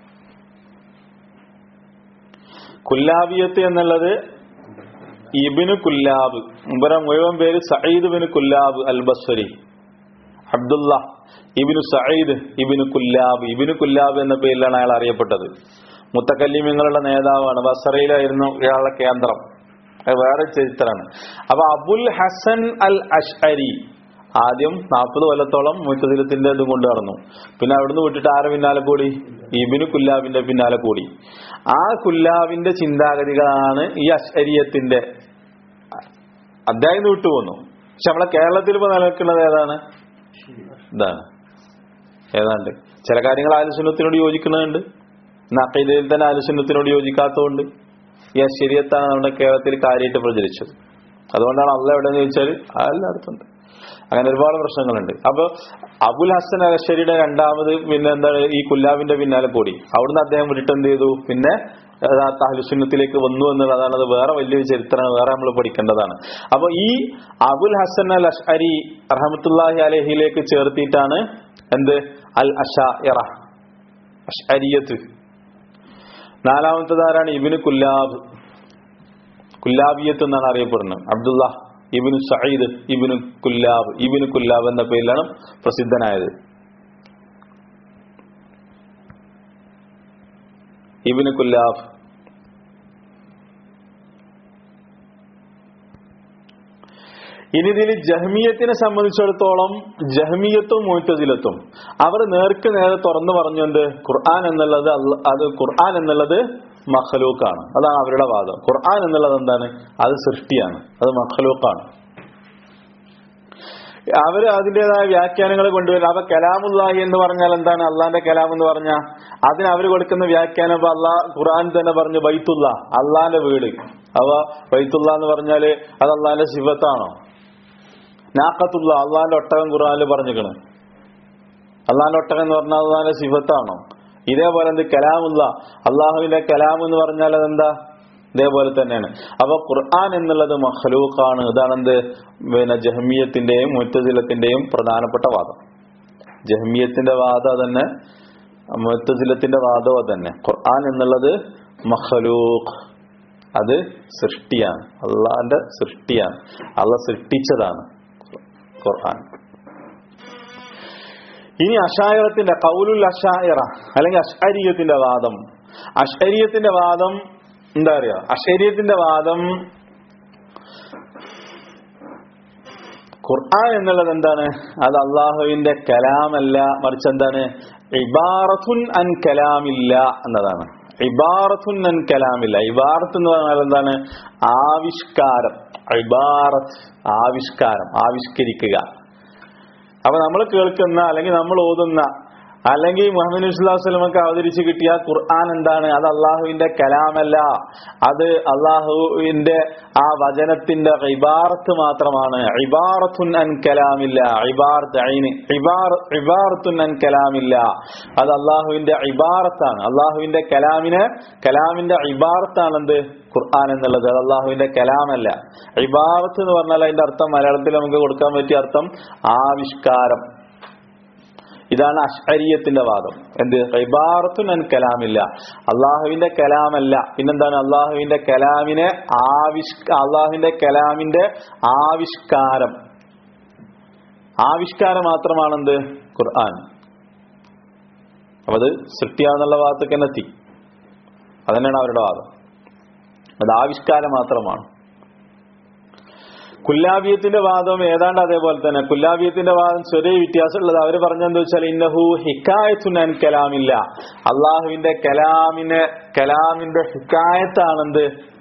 കുല്ലാബിയത്ത് എന്നുള്ളത് ഇബ്നു കുല്ലാബ്. ഇവരെ മുഴുവൻ പേര് Saeed ibn Kullab al Basri. Abdullah ibn Saeed ibn Kullab. Ibn Kullab എന്ന പേരിലാണ് അയാൾ അറിയപ്പെട്ടത്. മുത്തക്കല്ലിമീങ്ങളുടെ നേതാവാണ്. ബസ്രയിലായിരുന്നു ഇയാളുടെ കേന്ദ്രം. വേറെ ചരിത്രമാണ്. അപ്പൊ അബുൽ ഹസൻ അൽ അശ്അരി ആദ്യം 40 കൊല്ലത്തോളം മുഅ്തസിലത്തിന്റെ ഇതും കൊണ്ട് നടന്നു. പിന്നെ അവിടുന്ന് വിട്ടിട്ട് ആരെ പിന്നാലെ കൂടി? ഇബ്നു കുല്ലാബിന്റെ പിന്നാലെ കൂടി. ആ കുല്ലാബിന്റെ ചിന്താഗതികളാണ് ഈ അശ്അരിയത്തിന്റെ. അദ്ദേഹം വിട്ടുപോന്നു. പക്ഷെ നമ്മളെ കേരളത്തിൽ ഇപ്പൊ നിലനിൽക്കുന്നത് ഏതാണ്? ഇതാണ്. ഏതാണ്ട് ചില കാര്യങ്ങൾ അഹ്ലുസുന്നത്തിനോട് യോജിക്കുന്നുണ്ട്, അഖീദയിൽ തന്നെ അഹ്ലുസുന്നത്തിനോട് യോജിക്കാത്തതുകൊണ്ട് ഈ അശ്അരിയത്താണ് നമ്മുടെ കേരളത്തിൽ കാര്യമായിട്ട് പ്രചരിച്ചത്. അതുകൊണ്ടാണ് അള്ളാഹ് എവിടെയെന്ന് ചോദിച്ചാൽ എല്ലായിടത്തുണ്ട്. അങ്ങനെ ഒരുപാട് പ്രശ്നങ്ങളുണ്ട്. അപ്പൊ അബുൽ ഹസൻ അൽ അശ്അരിയുടെ രണ്ടാമത് പിന്നെ എന്താണ് ഈ കുല്ലാബിന്റെ പിന്നാലെ കൂടി. അവിടുന്ന് അദ്ദേഹം വിട്ടിട്ട് എന്ത് ചെയ്തു? പിന്നെ അഹ്ലുസുന്നത്തിലേക്ക് വന്നു എന്നുള്ളതാണ്. അത് വേറെ വലിയൊരു ചരിത്രമാണ്, വേറെ നമ്മൾ പഠിക്കേണ്ടതാണ്. അപ്പൊ ഈ അബുൽ ഹസൻ അൽ അശ്അരി റഹ്മത്തുള്ളാഹി അലൈഹിയിലേക്ക് ചേർത്തിട്ടാണ് എന്ത്? അൽ അശാഇറ അശ്അരിയത്ത്. നാലാമത്തേതാരാണ്? ഇബ്നു കുല്ലാബ്. കുല്ലാബിയത്ത് എന്നാണ് അറിയപ്പെടുന്നത്. Abdullah ibn Saeed ibn Kullab. Ibn Kullab എന്ന പേരിലാണ് പ്രസിദ്ധനായത്. ഇബ്നു കുല്ലാബ്. ഇനി ഇതിൽ ജഹ്മിയത്തിനെ സംബന്ധിച്ചിടത്തോളം ജഹ്മിയത്തും മുഅ്തസിലത്തും അവർ നേർക്ക് നേരെ തുറന്നു പറഞ്ഞു എന്ത്? ഖുർആൻ എന്നുള്ളത് മഖ്ലൂഖാണ്. അതാണ് അവരുടെ വാദം. ഖുർആൻ എന്നുള്ളത് എന്താണ്? അത് സൃഷ്ടിയാണ്, അത് മഖ്ലൂഖാണ്. അവര് അതിൻ്റെതായ വ്യാഖ്യാനങ്ങൾ കൊണ്ടുവരും. അപ്പൊ കലാമുല്ലാഹി എന്ന് പറഞ്ഞാൽ എന്താണ്? അള്ളാന്റെ കലാം എന്ന് പറഞ്ഞാൽ അതിന് അവർ കൊടുക്കുന്ന വ്യാഖ്യാനം ഇപ്പൊ ഖുർആൻ തന്നെ പറഞ്ഞു ബൈത്തുള്ള, അള്ളാന്റെ വീട്. അവ ബൈത്തുള്ള എന്ന് പറഞ്ഞാല് അത് അള്ളാന്റെ സിഫത്താണോ? നാഖത്തുള്ള, അള്ളാന്റെ ഒട്ടകം ഖുർആനിൽ പറഞ്ഞിരിക്കണ്. അള്ളാന്റെ ഒട്ടകം എന്ന് പറഞ്ഞാൽ അള്ളാന്റെ സിഫത്താണോ? ഇതേപോലെ എന്ത്? കലാമുള്ള, അള്ളാഹുവിന്റെ കലാം എന്ന് പറഞ്ഞാൽ അതെന്താ? ഇതേപോലെ തന്നെയാണ്. അപ്പൊ ഖുർആൻ എന്നുള്ളത് മഖ്ലൂഖാണ്. ഇതാണെന്ത്? പിന്നെ ജഹ്മിയത്തിന്റെയും മുഅ്തസിലത്തിന്റെയും പ്രധാനപ്പെട്ട വാദം. ജഹ്മിയത്തിന്റെ വാദം അതന്നെ, മുഅ്തസിലത്തിന്റെ വാദവും അതന്നെ. ഖുർആൻ എന്നുള്ളത് മഖ്ലൂഖ്, അത് സൃഷ്ടിയാണ്, അള്ളാന്റെ സൃഷ്ടിയാണ്, അള്ളാഹ് സൃഷ്ടിച്ചതാണ് ഖുർആൻ. ഇനി അശാഇറത്തിന്റെ ഖൗലുൽ അശാഇറ അല്ലെങ്കിൽ അശ്അരിയത്തിന്റെ വാദം. അശ്അരിയത്തിന്റെ വാദം എന്താ അറിയോ? അശ്അരിയത്തിന്റെ വാദം ഖുർആൻ എന്നുള്ളത് എന്താണ്? അത് അള്ളാഹുവിന്റെ കലാമല്ല, മറിച്ച് എന്താണ്? ഇബാറത്തുൻ അൻ കലാമില്ല എന്നതാണ്. ഇബാറത്തുൻ അൻ കലാമില്ല. ഇബാറത്ത് എന്ന് പറഞ്ഞാൽ എന്താണ്? ആവിഷ്കാരം. ഇബാറത്ത് ആവിഷ്കാരം, ആവിഷ്കരിക്കുക. അപ്പൊ നമ്മൾ കേൾക്കുന്ന അല്ലെങ്കിൽ നമ്മൾ ഓതുന്ന അല്ലെങ്കിൽ മുഹമ്മദ് നബി സ്വല്ലല്ലാഹു അലൈഹി വസല്ലമക്ക് അവതരിച്ച് കിട്ടിയ ഖുർആൻ എന്താണ്? അത് അള്ളാഹുവിന്റെ കലാമല്ല, അത് അള്ളാഹുവിന്റെ ആ വചനത്തിന്റെ ഇബാറത്ത് മാത്രമാണ്. ഇബാറത്തുൻ അൻ കലാമില്ല, ഇബാറത്തുൻ അൻ കലാമില്ല, അത് അള്ളാഹുവിന്റെ ഇബാറത്താണ്. അള്ളാഹുവിന്റെ കലാമിന്റെ ഇബാറത്താണ് എന്ത്? ഖുർആൻ എന്നുള്ളത്. അത് അള്ളാഹുവിന്റെ കലാമല്ല. ഇബാറത്ത് എന്ന് പറഞ്ഞാൽ അതിന്റെ അർത്ഥം മലയാളത്തിൽ നമുക്ക് കൊടുക്കാൻ പറ്റിയ അർത്ഥം ആവിഷ്കാരം. ഇതാണ് അശ്അരിയത്തിന്റെ വാദം. എന്ത്? ഇബാറത്തുൻ അൻ കലാമില്ല, അള്ളാഹുവിന്റെ കലാമല്ല. പിന്നെന്താണ്? അള്ളാഹുവിന്റെ കലാമിന്റെ ആവിഷ്കാരം മാത്രമാണെന്ത്? ഖുർആൻ. അപ്പൊ അത് സൃഷ്ടിയാന്നുള്ള വാദത്തേക്ക് തന്നെ എത്തി. അതന്നെയാണ് അവരുടെ വാദം. അത് ആവിഷ്കാരം മാത്രമാണ്. കുല്ലാബിയത്തിന്റെ വാദം ഏതാണ്ട് അതേപോലെ തന്നെ. കുല്ലാബിയത്തിന്റെ വാദം ചെറിയ വ്യത്യാസമുള്ളത്. അവർ പറഞ്ഞെന്താ വെച്ചാൽ ഇന്നഹു ഹിക്കായത്തുൻ അൻ കലാമില്ല, അള്ളാഹുവിന്റെ കലാമിന്റെ ഹിക്കായത്താണെന്ത്?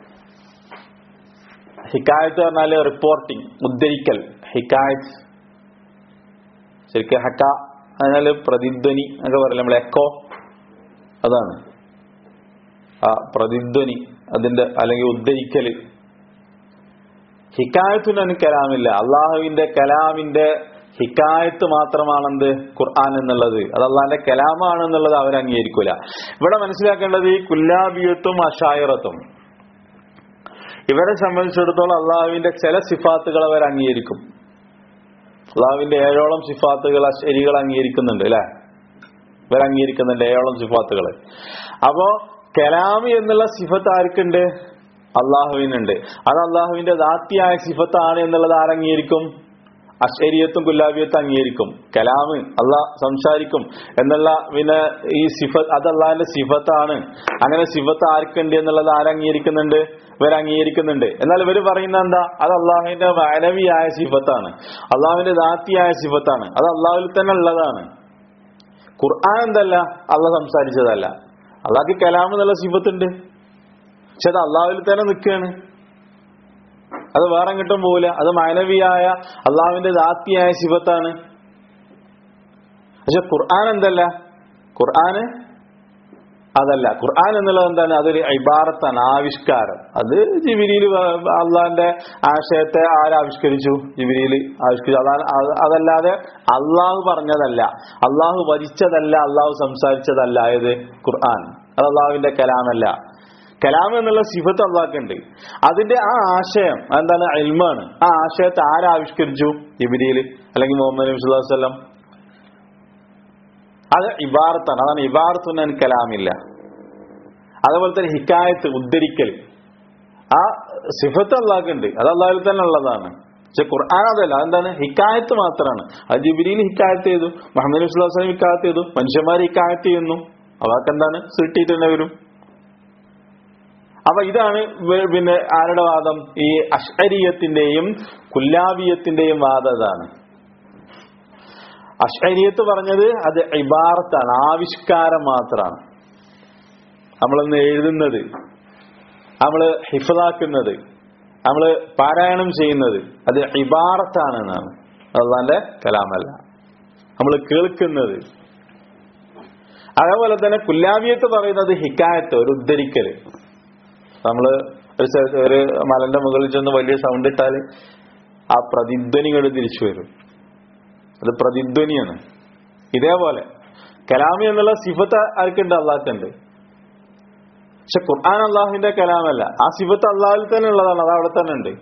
ഹിക്കായത്ത് പറഞ്ഞാല് റിപ്പോർട്ടിങ്, ഉദ്ധരിക്കൽ. ഹിക്കായത്ത് ശരിക്കും ഹക്ക അതിനാല് പ്രതിധ്വനി എന്നൊക്കെ പറയില്ല നമ്മൾ, എക്കോ. അതാണ് ആ പ്രതിധ്വനി, അതിന്റെ അല്ലെങ്കിൽ ഉദ്ധരിക്കല്. ഹിക്കായത്തുൻ കലാമില്ല, അള്ളാഹുവിന്റെ കലാമിന്റെ ഹിക്കായത്ത് മാത്രമാണെന്ത്? ഖുർആൻ എന്നുള്ളത്. അത് അള്ളാഹിന്റെ കലാമാണ് എന്നുള്ളത് അവർ അംഗീകരിക്കൂല. ഇവിടെ മനസ്സിലാക്കേണ്ടത് ഈ കുല്ലാബിയത്തും അശായിറത്തും ഇവരെ സംബന്ധിച്ചിടത്തോളം അള്ളാഹുവിന്റെ ചില സിഫാത്തുകൾ അവർ അംഗീകരിക്കും. അള്ളാഹുവിന്റെ 7ഓളം സിഫാത്തുകൾ അശ്അരികൾ അംഗീകരിക്കുന്നുണ്ട് അല്ലെ? ഇവരംഗീകരിക്കുന്നുണ്ട് 7ഓളം സിഫാത്തുകൾ. അപ്പോ കലാമി എന്നുള്ള സിഫത്ത് ആർക്കുണ്ട്? അള്ളാഹുവിനുണ്ട്. അത് അള്ളാഹുവിന്റെ ദാത്തിയായ സിഫത്താണ് എന്നുള്ളത് ആരംഗീകരിക്കും? അശ്അരിയത്തും കുല്ലാബിയത്തും അംഗീകരിക്കും. കലാമ് അള്ളാഹ് സംസാരിക്കും എന്നുള്ള പിന്നെ ഈ സിഫത്ത് അത് അള്ളാഹിന്റെ സിഫത്താണ്. അങ്ങനെ സിഫത്ത് ആർക്കുണ്ട് എന്നുള്ളത് ആരംഗീകരിക്കുന്നുണ്ട്? ഇവരംഗീകരിക്കുന്നുണ്ട്. എന്നാൽ ഇവർ പറയുന്ന എന്താ? അത് അള്ളാഹുവിന്റെ മാനവിയായ സിഫത്താണ്, അള്ളാഹുവിന്റെ ദാത്തിയായ സിഫത്താണ്, അത് അള്ളാഹുവിൽ തന്നെ ഉള്ളതാണ്. ഖുർആൻ എന്തല്ല? അള്ളാഹ് സംസാരിച്ചതല്ല. അള്ളാഹ്ക്ക് കലാം എന്നുള്ള സിഫത്തുണ്ട്, പക്ഷെ അത് അള്ളാഹുവിൽ തന്നെ നിൽക്കുകയാണ്. അത് വേറെ എങ്ങോട്ടും പോവില്ല. അത് മാനവിയായ അള്ളാഹുവിന്റെ ദാത്തിയായ സിഫത്താണ്. പക്ഷെ ഖുർആൻ എന്തല്ല? ഖുർആന് അതല്ല. ഖുർആൻ എന്നുള്ളത് എന്താണ്? അതൊരു ഇബാറത്താണ്, ആവിഷ്കാരം. അത് ജിബ്രീൽ അള്ളാഹിന്റെ ആശയത്തെ ആരാവിഷ്കരിച്ചു? ജിബ്രീൽ ആവിഷ്കരിച്ചു. അതല്ലാതെ അള്ളാഹു പറഞ്ഞതല്ല, അള്ളാഹു വരിച്ചതല്ല, അള്ളാഹു സംസാരിച്ചതല്ല. ഏത്? ഖുർആൻ. അത് അള്ളാഹുവിന്റെ കലാമല്ല. കലാം എന്നുള്ള സിഫത്ത് അള്ളാഹ്ക്കുണ്ട്. അതിന്റെ ആ ആശയം എന്താണ്? ഇൽമാണ്. ആ ആശയത്തെ ആരാവിഷ്കരിച്ചു? ജിബ്രീൽ അല്ലെങ്കിൽ മുഹമ്മദ് നബി സല്ലല്ലാഹു അലൈഹി വസല്ലം. അത് ഇബാറത്താണ്. അതാണ് ഇബാറത്തുൻ അൻ കലാമില്ല. അതുപോലെ തന്നെ ഹിക്കായത്ത്, ഉദ്ധരിക്കൽ, ആ സിഫത്ത് അള്ളാഹ്ക്കുണ്ട്. അത് അള്ളാഹിൽ തന്നെ ഉള്ളതാണ്. പക്ഷെ ഖുർആൻ അതല്ല. അതെന്താണ്? ഹിക്കായത്ത് മാത്രമാണ്. അത് ജിബ്രീൽ ഹിക്കായത്ത് ചെയ്തു, മുഹമ്മദ് നബി സല്ലല്ലാഹു അലൈഹി വസല്ലം ഹിക്കായത്ത് ചെയ്തു, മനുഷ്യന്മാർ ഹിക്കായത്ത് ചെയ്യുന്നു. അവർക്ക് എന്താണ്? സൃഷ്ടിയിട്ട് തന്നെ വരും. അപ്പൊ ഇതാണ് പിന്നെ ആരുടെ വാദം? ഈ അശ്അരിയത്തിന്റെയും കുല്ലാബിയത്തിന്റെയും വാദം. അതാണ് അശ്അരിയത്ത് പറഞ്ഞത്. അത് ഇബാറത്താണ്, ആവിഷ്കാരം മാത്രമാണ്. നമ്മളൊന്ന് എഴുതുന്നത്, നമ്മള് ഹിഫ്ളാക്കുന്നത്, നമ്മള് പാരായണം ചെയ്യുന്നത്, അത് ഇബാറത്താണ് എന്നാണ്. അല്ലാഹുവിന്റെ കലാമല്ല. നമ്മൾ കേൾക്കുന്നത്. അതേപോലെ തന്നെ കുല്ലാബിയത്ത് പറയുന്നത് ഹിക്കായത്ത്, ഒരു ഉദ്ധരിക്കല്. നമ്മള് ഒരു മലന്റെ മുകളിൽ ചെന്ന് വലിയ സൗണ്ട് ഇട്ടാല് ആ പ്രതിധ്വനികൾ തിരിച്ചു വരും. അത് പ്രതിധ്വനിയാണ്. ഇതേപോലെ കലാമി എന്നുള്ള സിഫത്ത് ആർക്കുണ്ട്? അള്ളാഹ്ക്കുണ്ട്. പക്ഷെ ഖുർആൻ അള്ളാഹുവിന്റെ കലാമല്ല. ആ സിഫത്ത് അള്ളാഹിൽ തന്നെ ഉള്ളതാണ്, അത് അവിടെ തന്നെ ഉണ്ട്.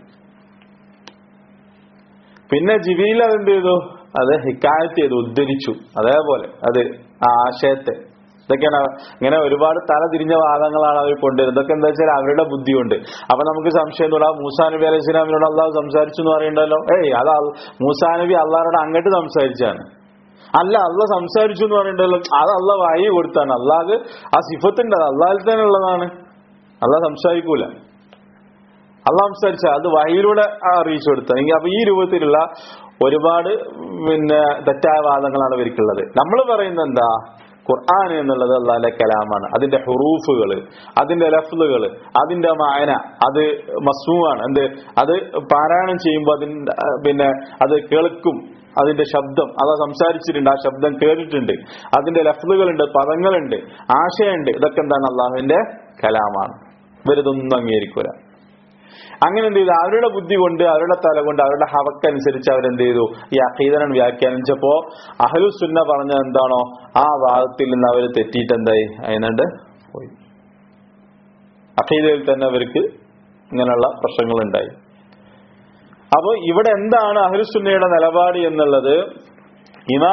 പിന്നെ ജിബ്രീൽ അതെന്ത് ചെയ്തു? അത് ഹിക്കായത്ത് ചെയ്തു, ഉദ്ധരിച്ചു. അതേപോലെ അത് ആ ആശയത്തെ. ഇതൊക്കെയാണ് ഇങ്ങനെ ഒരുപാട് തല തിരിഞ്ഞ വാദങ്ങളാണ് അവർ കൊണ്ടുവരുന്നത്. ഇതൊക്കെ എന്താ വെച്ചാൽ അവരുടെ ബുദ്ധി കൊണ്ട്. അപ്പൊ നമുക്ക് സംശയം തോന്നുന്നു, മൂസാ നബി അലൈഹി സ്വലാമിനോട് അള്ളാഹു സംസാരിച്ചു എന്ന് പറയണ്ടല്ലോ. അത് മൂസാ നബി അള്ളാഹോട് അങ്ങോട്ട് സംസാരിച്ചാണ്. അല്ല, അള്ളാഹ് സംസാരിച്ചു എന്ന് പറയണ്ടല്ലോ. അത് അള്ളാഹ് വഹി കൊടുത്താണ്. അള്ളാഹ് ആ സിഫത്തുണ്ട്, അത് അള്ളാഹിൽ തന്നെ ഉള്ളതാണ്. അള്ളാഹ് സംസാരിക്കൂല. അള്ളാഹ് സംസാരിച്ച അത് വഹിയിലൂടെ അറിയിച്ചു കൊടുത്തെങ്കിൽ. അപ്പൊ ഈ രൂപത്തിലുള്ള ഒരുപാട് പിന്നെ തെറ്റായ വാദങ്ങളാണ് ഇവർക്കുള്ളത്. നമ്മൾ പറയുന്നത് എന്താ? ഖുർആൻ എന്നുള്ളത് അള്ളാഹിന്റെ കലാമാണ്. അതിന്റെ ഹുറൂഫുകൾ, അതിന്റെ ലഫ്ലുകൾ, അതിന്റെ മായന, അത് മസ്മൂആണ്. എന്ത്? അത് പാരായണം ചെയ്യുമ്പോൾ അതിന്റെ പിന്നെ അത് കേൾക്കും. അതിന്റെ ശബ്ദം അതാ സംസാരിച്ചിട്ടുണ്ട്, ആ ശബ്ദം കേട്ടിട്ടുണ്ട്. അതിന്റെ ലഫ്ലുകളുണ്ട്, പദങ്ങളുണ്ട്, ആശയമുണ്ട്. ഇതൊക്കെ എന്താണ്? അള്ളാഹുവിന്റെ കലാമാണ്. ഇവരിതൊന്നും അംഗീകരിക്കൂല. അങ്ങനെ എന്ത് ചെയ്തു? അവരുടെ ബുദ്ധി കൊണ്ട്, അവരുടെ തല കൊണ്ട്, അവരുടെ ഹവക്കനുസരിച്ച് അവരെന്ത് ചെയ്തു? ഈ അഖീദനെ വ്യാഖ്യാനിച്ചപ്പോ അഹ്ലുസുന്ന പറഞ്ഞത് എന്താണോ ആ വാദത്തിൽ നിന്ന് അവർ തെറ്റിയിട്ട് എന്തായി? അതിനുണ്ട് പോയി. അഖീദയിൽ തന്നെ അവർക്ക് ഇങ്ങനെയുള്ള പ്രശ്നങ്ങളുണ്ടായി. അപ്പൊ ഇവിടെ എന്താണ് അഹ്ലുസുന്നയുടെ നിലപാട് എന്നുള്ളത് ഇമാം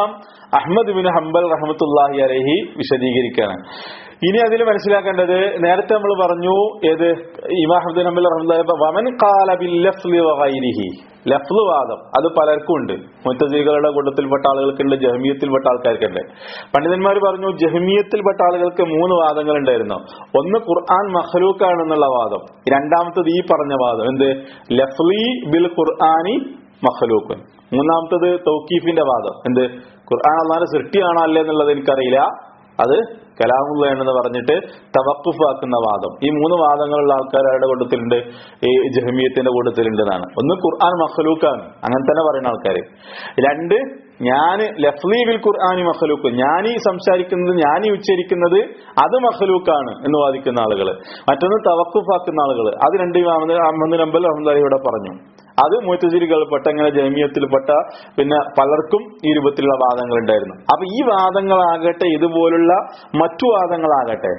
അഹ്മദ് ബിൻ ഹംബൽ റഹ്മത്തുള്ളാഹി അലൈഹി വിശദീകരിക്കുകയാണ്. ഇനി അതിൽ മനസ്സിലാക്കേണ്ടത്, നേരത്തെ നമ്മൾ പറഞ്ഞു ഏത് ഇമാം അഹ്മദ് ബിൻ ഹംബൽ റഹ്മത്തുള്ളാഹി വമൻ ഖാല ബിൽ ലഫ്ളി വഗൈരിഹി, ലഫ്ള് വാദം അത് പലർക്കും ഉണ്ട്. മുഅ്തസിലികളുടെ കൂട്ടത്തിൽപ്പെട്ട ആളുകൾക്കുണ്ട്, ജഹ്മിയത്തിൽപ്പെട്ട ആൾക്കാർക്കുണ്ട്. പണ്ഡിതന്മാർ പറഞ്ഞു ജഹ്മിയത്തിൽപ്പെട്ട ആളുകൾക്ക് 3 വാദങ്ങൾ ഉണ്ടായിരുന്നു. ഒന്ന് ഖുർആൻ മഖ്ലൂഖാണെന്നുള്ള വാദം, രണ്ടാമത്തത് ഈ പറഞ്ഞ വാദം എന്ത് ലഫ്ളി ബിൽ ഖുർആനി മഖ്ലൂഖ്, മൂന്നാമത്തത് തൗഖീഫിന്റെ വാദം എന്ത് ഖുർആൻ അല്ലാഹുവിന്റെ സൃഷ്ടിയാണോ അല്ലേ എന്നുള്ളത് എനിക്കറിയില്ല, അത് കലാമുള്ളതാണെന്ന് പറഞ്ഞിട്ട് തവഖുഫ് ആക്കുന്ന വാദം. ഈ 3 വാദങ്ങളുള്ള ആൾക്കാരുടെ കൂട്ടത്തിലുണ്ട്, ഈ ജഹ്മിയത്തിന്റെ കൂട്ടത്തിലുണ്ട് എന്നാണ്. ഒന്ന് ഖുർആൻ മഖ്ലൂഖാണ്, അങ്ങനെ തന്നെ പറയുന്ന ആൾക്കാര്. 2 ഞാൻ ലഫ്ളി ബിൽ ഖുർആനി മഖ്ലൂഖ്, ഞാനീ സംസാരിക്കുന്നത് ഞാനീ ഉച്ചരിക്കുന്നത് അത് മഖ്ലൂഖാണ് എന്ന് വാദിക്കുന്ന ആളുകൾ. മറ്റൊന്ന് തവഖുഫ് ആക്കുന്ന ആളുകൾ. അത് 2 അഹ്മദ് ഹംബൽ റഹ്മത്തുള്ളാഹി ഇവിടെ പറഞ്ഞു. അത് മുഅ്തസിലികൾപ്പെട്ട ഇങ്ങനെ ജഹ്മിയത്തിൽപ്പെട്ട പിന്നെ പലർക്കും ഈ രൂപത്തിലുള്ള വാദങ്ങൾ ഉണ്ടായിരുന്നു. അപ്പൊ ഈ വാദങ്ങളാകട്ടെ ഇതുപോലുള്ള മറ്റു വാദങ്ങളാകട്ടെ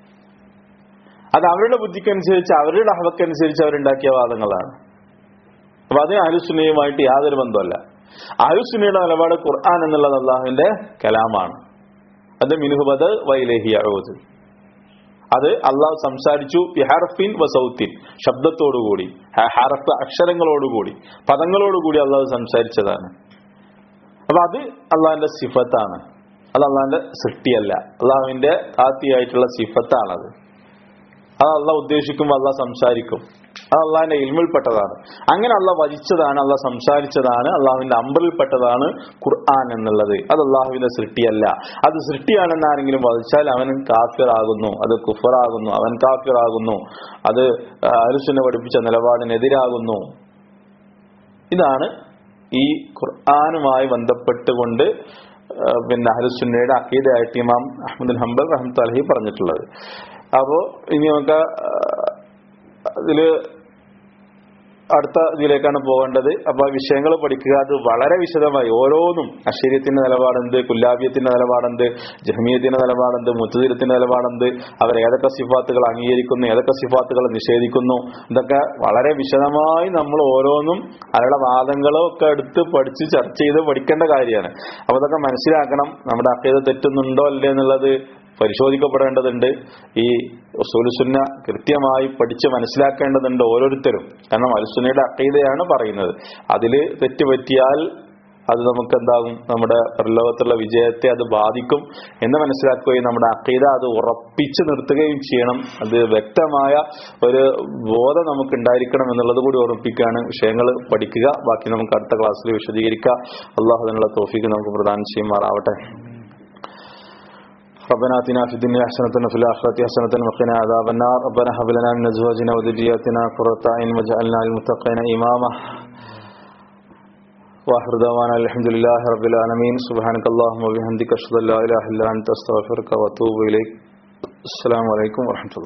അത് അവരുടെ ബുദ്ധിക്കനുസരിച്ച് അവരുടെ അഹ്വക്കനുസരിച്ച് അവരുണ്ടാക്കിയ വാദങ്ങളാണ്. അപ്പൊ അതിന് അഹ്ലുസുന്നയുമായിട്ട് യാതൊരു ബന്ധമല്ല. അഹ്ലുസുന്നയുടെ നിലപാട് ഖുർആൻ എന്നുള്ളത് അല്ലാഹുവിന്റെ കലാമാണ്. അത് മിൻഹു ബദ വഇലൈഹി യഊദ്, അത് അള്ളാഹു സംസാരിച്ചു ബിഹർഫിൻ വസൗത്തിൻ, ശബ്ദത്തോടുകൂടി, ഹർഫ് അക്ഷരങ്ങളോടുകൂടി, പദങ്ങളോടുകൂടി അള്ളാഹു സംസാരിച്ചതാണ്. അപ്പൊ അത് അള്ളാഹിന്റെ സിഫത്താണ്, അത് അള്ളാഹിന്റെ സൃഷ്ടിയല്ല, അള്ളാഹുവിന്റെ ആത്തിയായിട്ടുള്ള സിഫത്താണത്. അത് അള്ളാഹ് ഉദ്ദേശിക്കുമ്പോൾ അള്ളാഹ് സംസാരിക്കും, അത് അള്ളാഹിന്റെ ഇൽമിൽപ്പെട്ടതാണ്. അങ്ങനെ അള്ളാഹ് വചിച്ചതാണ്, അള്ളാഹ് സംസാരിച്ചതാണ്, അള്ളാഹുവിന്റെ അംബറിൽപ്പെട്ടതാണ് ഖുർആൻ എന്നുള്ളത്. അത് അള്ളാഹുവിന്റെ സൃഷ്ടിയല്ല. അത് സൃഷ്ടിയാണെന്ന് ആരെങ്കിലും വധിച്ചാൽ അവൻ കാഫിറാകുന്നു, അത് കുഫറാകുന്നു, അവൻ കാഫിറാകുന്നു, അത് അഹ്ലുസുന്ന പഠിപ്പിച്ച നിലപാടിനെതിരാകുന്നു. ഇതാണ് ഈ ഖുർആനുമായി ബന്ധപ്പെട്ടുകൊണ്ട് പിന്നെ അഹ്ലുസുന്നയുടെ അഖീദയായിട്ട് ഇമാം അഹ്മദ് ബിൻ ഹംബൽ റഹ്മത്തുള്ളാഹി അലൈഹി പറഞ്ഞിട്ടുള്ളത്. അപ്പോ ഇനി നമുക്ക് ഇതില് അടുത്ത ഇതിലേക്കാണ് പോകേണ്ടത്. അപ്പൊ ആ വിഷയങ്ങൾ പഠിക്കുക, അത് വളരെ വിശദമായി ഓരോന്നും അശ്ശരീയത്തിന്റെ നിലപാടെന്ത്, കുല്ലാബിയത്തിന്റെ നിലപാടെന്ത്, ജഹ്മിയത്തിന്റെ നിലപാടെന്ത്, മുഅ്തസിലത്തിന്റെ നിലപാടെന്ത്, അവർ ഏതൊക്കെ സിഫാത്തുകൾ അംഗീകരിക്കുന്നു, ഏതൊക്കെ സിഫാത്തുകൾ നിഷേധിക്കുന്നു, ഇതൊക്കെ വളരെ വിശദമായി നമ്മൾ ഓരോന്നും അവരുടെ വാദങ്ങളും ഒക്കെ എടുത്ത് പഠിച്ച് ചർച്ച ചെയ്ത് പഠിക്കേണ്ട കാര്യമാണ്. അപ്പൊ അതൊക്കെ മനസ്സിലാക്കണം. നമ്മുടെ അഖീദ തെറ്റുന്നുണ്ടോ അല്ലേ എന്നുള്ളത് പരിശോധിക്കപ്പെടേണ്ടതുണ്ട്. ഈ ഉസൂലുൽ സുന്ന കൃത്യമായി പഠിച്ച് മനസ്സിലാക്കേണ്ടതുണ്ട് ഓരോരുത്തരും. കാരണം അഹ്ലുസുന്നയുടെ അഖീദയാണ് പറയുന്നത്. അതില് തെറ്റുപറ്റിയാൽ അത് നമുക്ക് എന്താകും, നമ്മുടെ പരലോകത്തുള്ള വിജയത്തെ അത് ബാധിക്കും എന്ന് മനസ്സിലാക്കുകയും നമ്മുടെ അഖീദ അത് ഉറപ്പിച്ചു നിർത്തുകയും ചെയ്യണം. അത് വ്യക്തമായ ഒരു ബോധം നമുക്ക് ഉണ്ടായിരിക്കണം എന്നുള്ളത് കൂടി ഓർമ്മിപ്പിക്കുകയാണ്. വിഷയങ്ങൾ പഠിക്കുക, ബാക്കി നമുക്ക് അടുത്ത ക്ലാസ്സിൽ വിശദീകരിക്കാം. അള്ളാഹു അതിനുള്ള തൗഫീഖ് നമുക്ക് പ്രദാനം ചെയ്യുമാറാവട്ടെ. ربنا آتنا في الدنيا حسنة وفي الآخرة حسنة وقنا عذاب النار. ربنا هب لنا من أزواجنا وذرياتنا قرة أعين واجعلنا للمتقين إماما. وآخر دعوانا الحمد لله رب العالمين. سبحانك اللهم وبحمدك أشهد أن لا إله إلا أنت أستغفرك وأتوب إليك. السلام عليكم ورحمة الله.